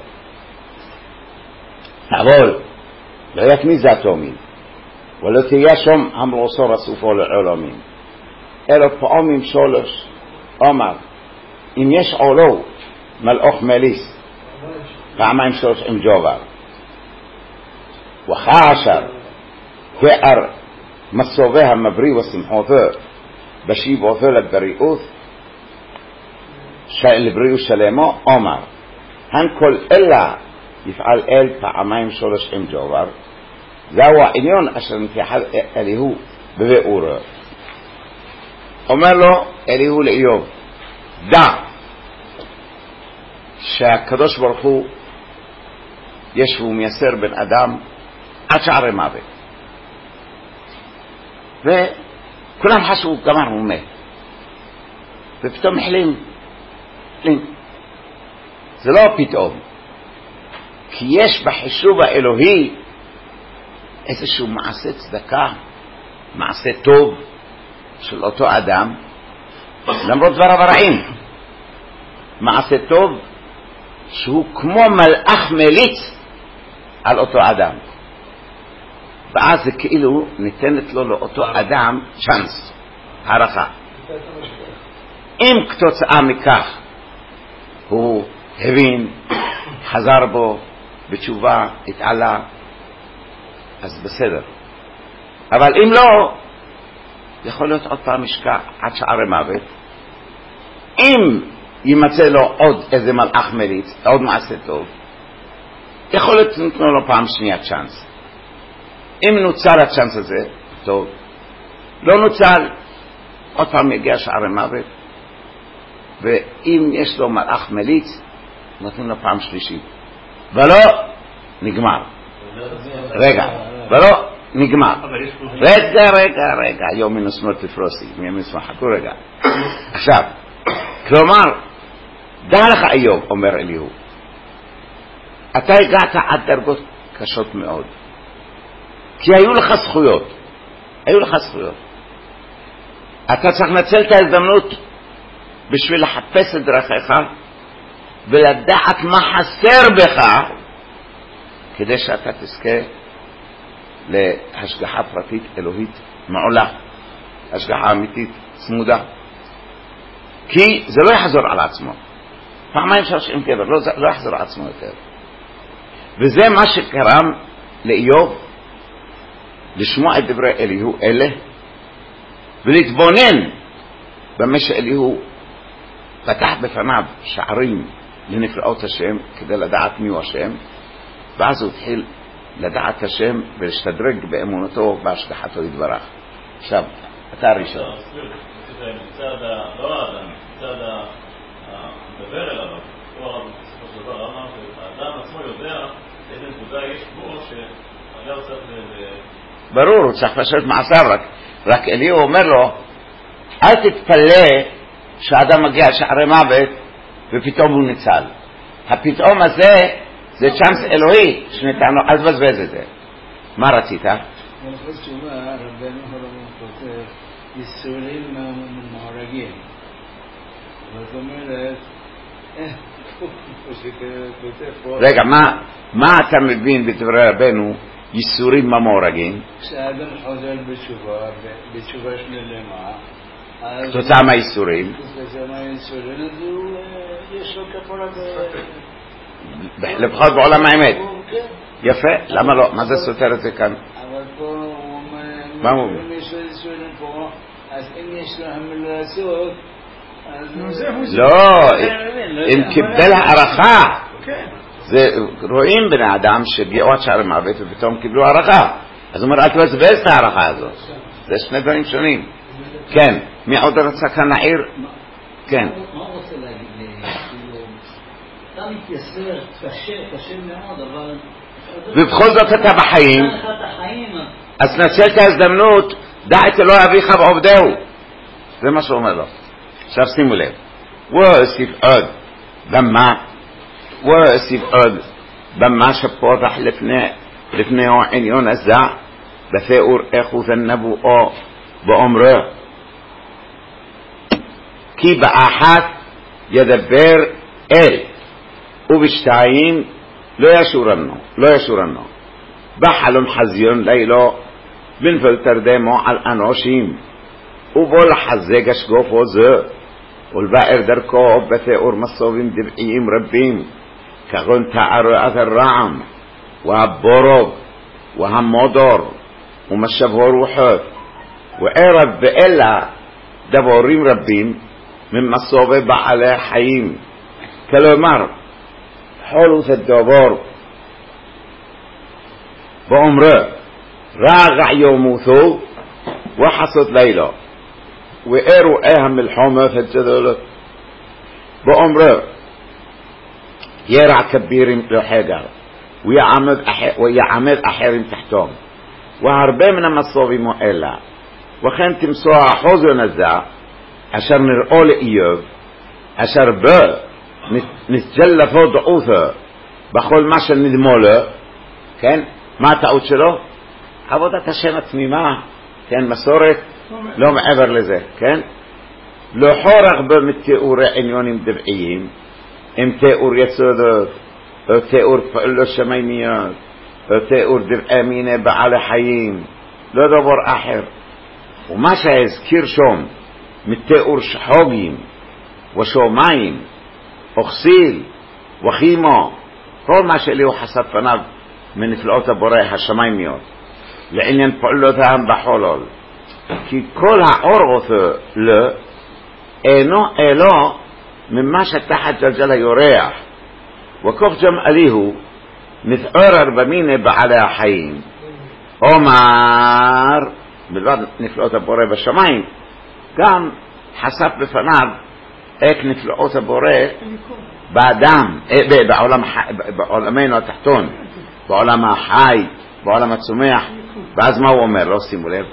אבל לא יכניס התומים ולא תהיה שם המלוסו רצופו לעולמים. אלו פעמים שלוש אומר אם יש עולו מלאך מליס פעמיים שלוש עם ג'ובר וכאשר פאר מסובה המבריא ושמחותו בשיבותו לבריאות לבריאות שלמו אומר הן כל אלה יפעל אל פעמיים שלוש עם ג'ובר זהו העניון אשר נתייחד אליהו בביאורו אומר לו אליהו לאיוב דע שהקדוש ברוך הוא יש והוא מייסר בן אדם עד שערי מוות וכולם חשבו גמר הוא מת ופתאום החלים זה לא פתאום כי יש בחישוב האלוהי איזשהו מעשה צדקה מעשה טוב של אותו אדם למרות דבריו הרעים מעשה טוב שהוא כמו מלאך מליץ על אותו אדם ואז זה כאילו ניתנת לו לאותו אדם צ'אנס הערכה אם כתוצאה מכך הוא הבין חזר בו בתשובה התעלה אז בסדר אבל אם לא יכול להיות עוד פעם משקע עד שערי מוות אם יימצא לו עוד איזה מלאך מליץ עוד מעשה טוב יכול להיות נתנו לו פעם שנייה צ'אנס אם נוצל הצ'אנס הזה טוב לא נוצל עוד פעם יגיע שערי מוות ואם יש לו מלאך מליץ נתנו לו פעם שלישית ולא נגמר ולא נגמר רגע יום מינוס מות תפרוסי חכו רגע עכשיו כלומר דע לך איוב אומר אליהו אתה הגעת עד דרגות קשות מאוד כי היו לך זכויות אתה צריך לנצל את ההזדמנות בשביל לחפש את דרכיך ולדעת מה חסר בך כדי שאתה תזכה להשגחה פרטית אלוהית מעולה השגחה אמיתית צמודה כי זה לא יחזור על עצמו פעמיים שלוש עם קבר לא יחזור על עצמו יותר וזה מה שקרם לאיוב לשמוע את דברי אליהו אלה ולהתבונן במה שאליהו פתח בפניו שערים לנפלאות השם כדי לדעת מי הוא השם ואז הוא התחיל לדעת השם ולהשתדרג באמונתו בהשגחתו יתברך עכשיו אתה הראשון לא האדם מצד הדבר אליו הוא בסופו של דבר אמר האדם עצמו יודע איזה נקודה יש בו שאדם צריך ברור הוא צריך פשוט מעשר רק אליהו אומר לו אל תתפלא שהאדם מגיע שערי מוות ופתאום הוא ניצל הפתאום הזה זה צ'אנס אלוהי שניתן לו אל תבזבז את זה מה רצית? אני חושב תשובה רבנו הרמון כותב ייסורים מהורגים זאת אומרת רגע מה אתה מבין בדברי רבנו ייסורים מהורגים? כשאדם חוזר בתשובה שלמה כתוצאה מהייסורים אז יש לו כפורה לפחות בעולם האמת יפה, למה לא? מה זה סותר את זה כאן? אבל פה הוא מה הוא אומר? אם יש לו ייסורים פה אז אם יש לו המלרסות לא, אם קיבל הערכה רואים בני אדם שגיעו עד שערי מוות ופתאום קיבלו הערכה אז הוא אומר אל תבזבז את הערכה הזאת זה שני דברים שונים כן, מי עוד רצה כאן להעיר? כן מה הוא רוצה להגיד? אתה מתייסר, קשה מאוד, אבל ובכל זאת אתה בחיים אז נצל את ההזדמנות דע את אלוהי אביך ועובדהו זה מה שהוא אומר לו עכשיו שימו לב ואוסיף במה שפותח לפני העניון הזה בתיאור איך הוא ונבואו באומרו כי באחת ידבר אל ובשתיים לא ישורנו בחלום חזיון לילו בנפל תרדמו על אנושים ובו לחזק השגופו זה ולבאר דרכו בתיאור מסובים דבעיים רבים כגון תארו את הרעם והבורג והמודור ומשבו רוחות, וערב באלה דבורים רבים ממסובי בעלי חיים. כלומר, חולו הדבור באומרו רגע יומותו וחסות לילה, ואירועי המלחמות הגדולות באומרו ירע כבירים לחגר ויעמד אחרים תחתום, והרבה מן המסובים האלה, וכן תמצוא החוזן הזה אשר נראו לאיוב, אשר בו נתגלפו דעותו בכל מה שנדמו לו. כן, מה הטעות שלו? עבודת השם התמימה, כן, מסורת, לא מעבר לזה, כן? לא חורך בו מתיאורי עניונים דבעיים, עם תיאור יסודות, או תיאור פעולות שמימיות, או תיאור דבעי מיני בעלי חיים, לא דבר אחר. ומה שהזכיר שום מתיאור שחוגים ושומיים וכסיל וחימו, כל מה שלי חסד פניו מנפלאות הבורא השמיימיות לעניין פעולותיהם בחולל, כי כל האור אותו לו אינו אלו ממה שתחת ג'לג'ל היורח, וכוף ג'מאליהו מתעורר במיני בעלי החיים. אומר מלבד נפלאות הבורא בשמיים, גם חשף בפניו איך נפלאות הבורא באדם, בעולמנו התחתון, בעולם החי, בעולם הצומח. ואז מה הוא אומר? לא שימו לב,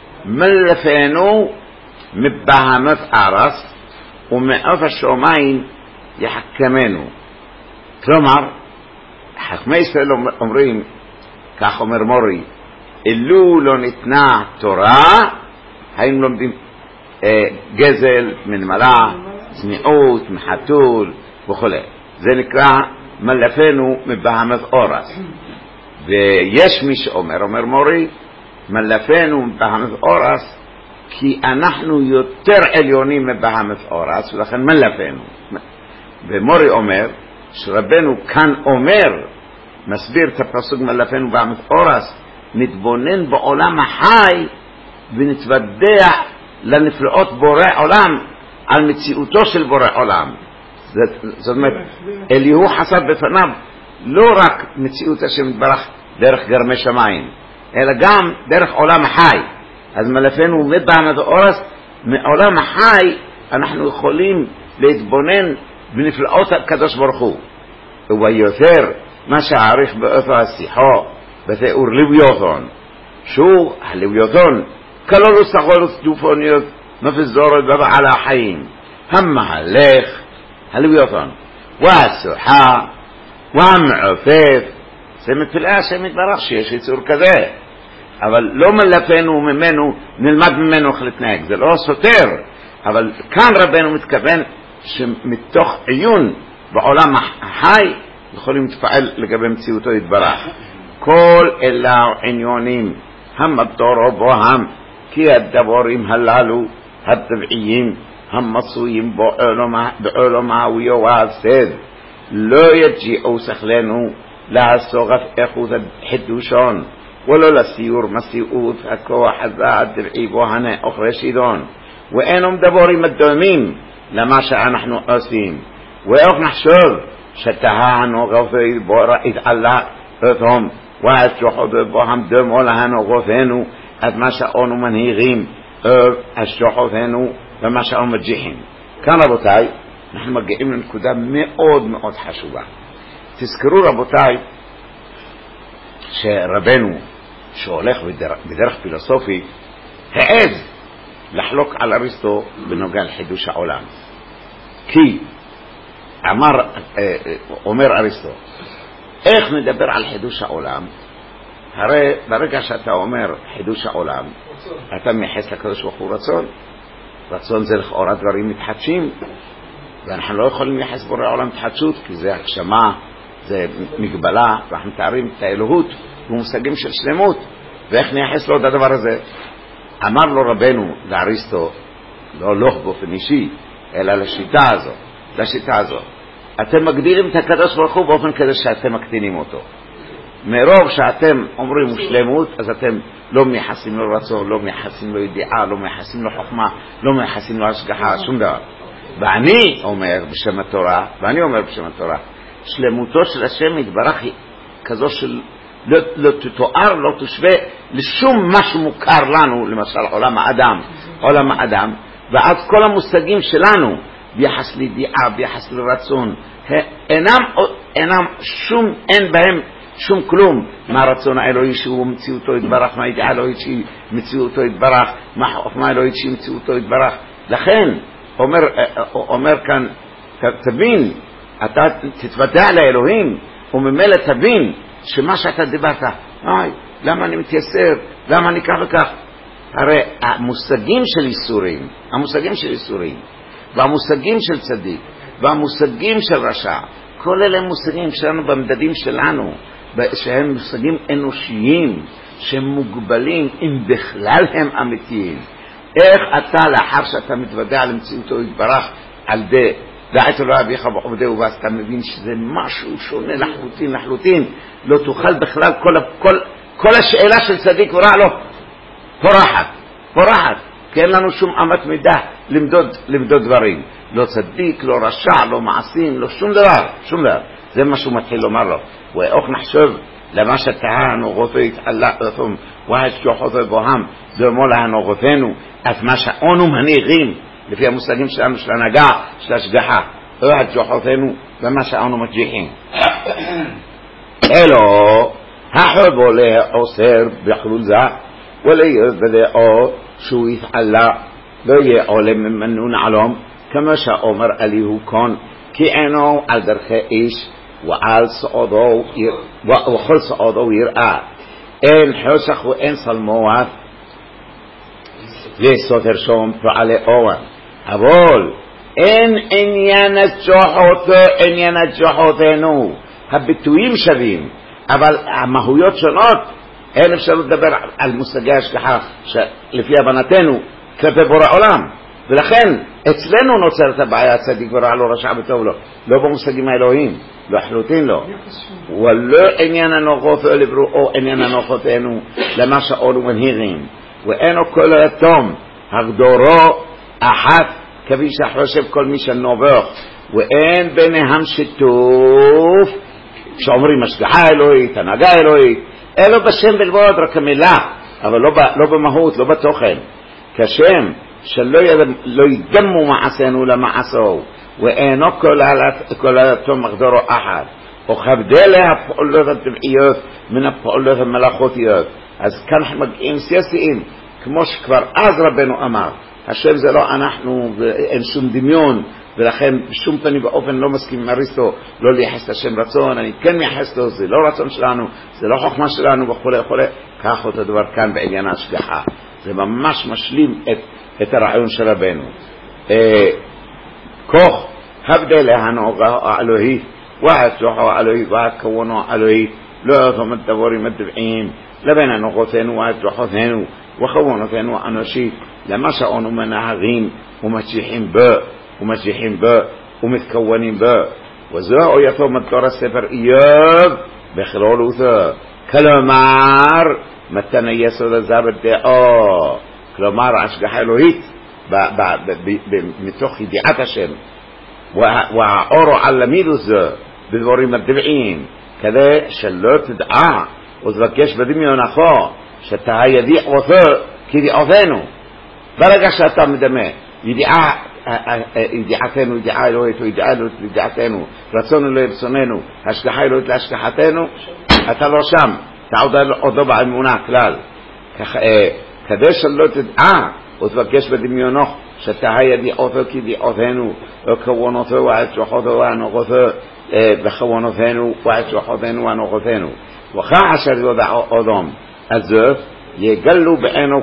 מלפנו מבהמות ארץ ומעוף השמיים יחכמנו. כלומר, חכמי ישראל אומרים, כך אומר מורי, אילו לא ניתנה תורה היינו לומדים גזל, מנמלה, צניעות, מחתול וכו'. זה נקרא מלפנו מבהמת אורס. ויש מי שאומר, אומר מורי, מלפנו מבהמת אורס כי אנחנו יותר עליונים מבהמת אורס, ולכן מלפנו. ומורי אומר שרבנו כאן אומר, מסביר את הפסוק מלפנו מבהמת אורס, נתבונן בעולם החי ונתוודע לנפלאות בורא עולם, על מציאותו של בורא עולם. זאת אומרת, אליהו חשף בפניו לא רק מציאות השם יתברך דרך גרמי שמיים, אלא גם דרך עולם החי. אז מלפנו מבהמת אורס, מעולם החי אנחנו יכולים להתבונן בנפלאות הקדוש ברוך הוא. ויותר מה שעריך באותו השיחו בתיאור לוויותון, שהוא הלוויותון כללו סחולות דופוניות מפזורות בבעל החיים, המהלך הלוויותון והסוחה והמעופף. זה מפלאה השם יתברך שיש יצור כזה, אבל לא מלפנו ממנו, נלמד ממנו איך להתנהג, זה לא סותר. אבל כאן רבנו מתכוון שמתוך עיון בעולם החי יכולים להתפעל לגבי מציאותו יתברך. כל אלה עניונים המבטורו בוהם, כי הדבורים הללו הטבעיים המצויים בעולם ההוויה וההפסד לא יג'יעו שכלנו להסוגת איכות החידושון, ולא לסיור מסיעות הכוח הזה הטבעי בו הנאוך שידון, ואינם דבורים הדומים למה שאנחנו עושים. ואיך נחשוב שתהנו גופי בו התעלה אותם והשוחד בוהם דמו להנו גופנו את מה שאנו מנהיגים השוחדנו ומה שאנו מג'יחים. כאן רבותיי אנחנו מגיעים לנקודה מאוד מאוד חשובה. תזכרו רבותיי שרבנו שהולך בדרך פילוסופי העז לחלוק על אריסטו בנוגע לחידוש העולם, כי אומר אריסטו, איך נדבר על חידוש העולם? הרי ברגע שאתה אומר חידוש העולם אתה מייחס לקדוש ברוך הוא רצון. רצון זה לכאורה דברים מתחדשים, ואנחנו לא יכולים לייחס בורא העולם מתחדשות, כי זה הגשמה, זה מגבלה, ואנחנו מתארים את האלוהות במושגים של שלמות, ואיך נייחס לו את הדבר הזה? אמר לו רבנו לאריסטו, לא באופן אישי אלא לשיטה הזו, אתם מגדירים את הקדוש ברוך הוא באופן כזה שאתם מקטינים אותו. מרוב שאתם אומרים שלמות, אז אתם לא מייחסים לו רצון, לא מייחסים לו ידיעה, לא מייחסים לו חוכמה, לא מייחסים לו השגחה, שום דבר. ואני אומר בשם התורה, שלמותו של השם יתברך היא כזו של לא תתואר, לא תשווה לשום משהו מוכר לנו, למשל עולם האדם, ואז כל המושגים שלנו ביחס לידיעה, ביחס לרצון, אין בהם שום כלום מהרצון האלוהי שהוא מציאותו יתברך, מהידיעה האלוהית שהיא מציאותו יתברך, מהחוכמה האלוהית שהיא מציאותו יתברך. לכן אומר כאן, תבין, אתה תתוודע לאלוהים, וממילא תבין שמה שאתה דיברת, למה אני מתייסר, למה אני כך וכך. הרי המושגים של איסורים והמושגים של צדיק והמושגים של רשע, כל אלה מושגים שלנו במדדים שלנו, שהם מושגים אנושיים שהם מוגבלים, אם בכלל הם אמיתיים. איך אתה לאחר שאתה מתוודע למציאותו יתברך על די דעת אלוהי אביך ועובדהו, ואז אתה מבין שזה משהו שונה לחלוטין, לא תוכל בכלל, כל השאלה של צדיק ורע לו פורחת, כי אין לנו שום אמת מידה למדוד דברים, לא צדיק, לא רשע, לא מעשים, לא שום דבר. זה מה שהוא מתחיל לומר לו. ואוך נחשוב למה שתהנו רופא יתעלק אותם והשגוחותו בוהם דומו להנו רופאנו, את מה שאנו מניחים לפי המושגים שלנו של הנהגה, של השגחה, והשגוחותינו ומה שאנו משגיחים. אלו החובו לעוסר בחלול זה ולהיות בדעו שהוא יתעלה לא יהיה עולם ממנו נעלום, כמו שאומר אליהו כאן, כי אינו על דרכי איש וכל סעודו יראה, אין חושך ואין צלמות לסותר שום פעלי אורן, אבל אין עניין הג'וחותינו, הביטויים שווים, אבל המהויות שונות. אין אפשרות לדבר על מושגי השגחה שלפי הבנתנו כלפי בורא עולם, ולכן אצלנו נוצרת הבעיה, צדיק ורע לו, רשע וטוב לו, לא במושגים האלוהים, לא חלוטין לא. ולא עניין הנוחות לברואו, עניין הנוחותינו למה שאנו מנהירים, ואינו כל התום הגדורו אחת כפי שחושב כל מי שנובח, ואין ביניהם שיתוף שאומרים השגחה אלוהית, הנהגה אלוהית, אלו בשם בלבד, רק המילה, אבל לא במהות, לא בתוכן. כשם שלא ידמו מעשינו למעשו, ואינו כל התום מגדרו אחד, וכבדלה הפעולות הטבעיות מן הפעולות המלאכותיות. אז כאן אנחנו מגיעים סייסיים, כמו שכבר אז רבנו אמר, השם זה לא אנחנו, ואין שום דמיון, ולכן בשום פנים ואופן לא מסכים עם אריסטו לא לייחס את השם רצון, אני כן מייחס לו, זה לא רצון שלנו, זה לא חוכמה שלנו וכו'. כך אותו דבר כאן בעניין ההשגחה, זה ממש משלים את הרעיון של רבנו. כוח הבדל ההנהגה האלוהית וההצלחה האלוהית והכוונו האלוהית לא יתום הדברים הטבעיים לבין הנוחותינו וההצלחותינו וכוונותינו האנושית למה שאנו מנהגים ומצליחים בו ומתכוונים בו, וזהו יתום מדור הספר איוב בכללותו, כלומר מתן היסוד הזה בדעו, כלומר השגחה אלוהית מתוך ידיעת השם, והאור העלמי לזה בדברים הטבעיים, כדי שלא תדעה ותבקש בדמיונך שתהיה ידיעותו כידיעותינו. ברגע שאתה מדמה ידיעתנו, ידיעה אלוהית, ידיעה אלוהית לידיעתנו, רצון אלוהי רצוננו, השגחה אלוהית להשגחתנו, אתה לא שם, אתה עוד לא באמונה כלל. כדי שלא תדעה ותבקש בדמיונך שתהיה ידיעותו כידיעותינו, וכוונותו והצלחותו והנוחותו וכוונותינו והצלחותינו והנוחותינו, וכך אשר יודעו אדם הזאת יגלו בעינו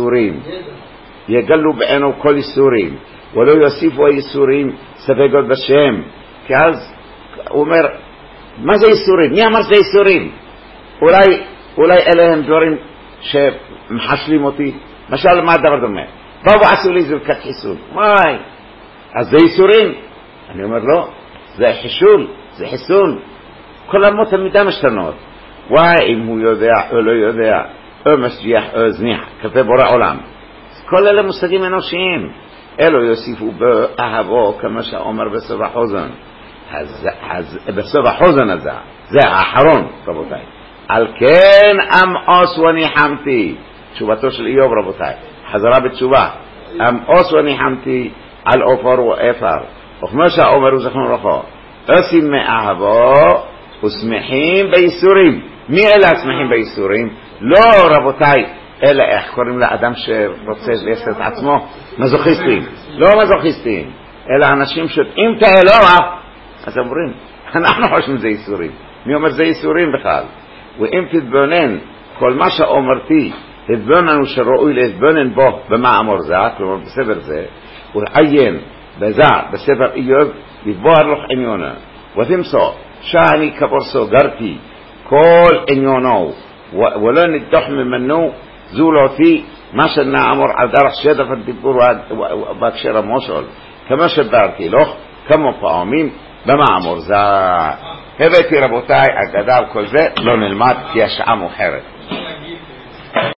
כל איסורים, ולא יוסיפו איסורים ספקות בשם. כי אז הוא אומר, מה זה איסורים? מי אמר זה איסורים? אולי אלה הם דברים שמחשלים אותי. משל מה הדבר דומה? באו ועשו לי זריקת חיסון, אז זה איסורים? אני אומר לא, זה חישול, זה חיסון. כל אמות המידה משתנות, ואם הוא יודע או לא יודע, או משגיח או זניח, כלפי בורא עולם. כל אלה מושגים אנושיים. אלו יוסיפו באהבו, כמו שאומר בסוף החוזן. בסוף החוזן הזה, זה האחרון, רבותיי. על כן אמעוס וניחמתי. תשובתו של איוב, רבותיי. חזרה בתשובה. אמעוס וניחמתי על עופר ואפר. וכמו שאומרו זכרון רחו, עושים מאהבו ושמחים בייסורים. מי אלה השמחים בייסורים? לא, רבותיי, אלה איך קוראים לאדם שרוצה לעשות את עצמו? מזוכיסטים. לא מזוכיסטים, אלא אנשים שאם תאלוה, אז אומרים, אנחנו חושבים זה ייסורים. מי אומר זה ייסורים בכלל? ואם תתבונן, כל מה שאומרתי, תתבוננו שראוי להתבונן בו במאמר זה, כלומר בספר זה, ולעיין בזה, בספר איוב, יתבואר לך עניונה. ותמצא שאני כבר סוגרתי כל עניונו, ולא נדוח ממנו זולותי מה שנאמר על דרך שטף הדיבור בהקשר המושל, כמו שברתי לך כמה פעמים במאמר זה. הבאתי רבותיי, אגדה וכל זה לא נלמד כי השעה מאוחרת.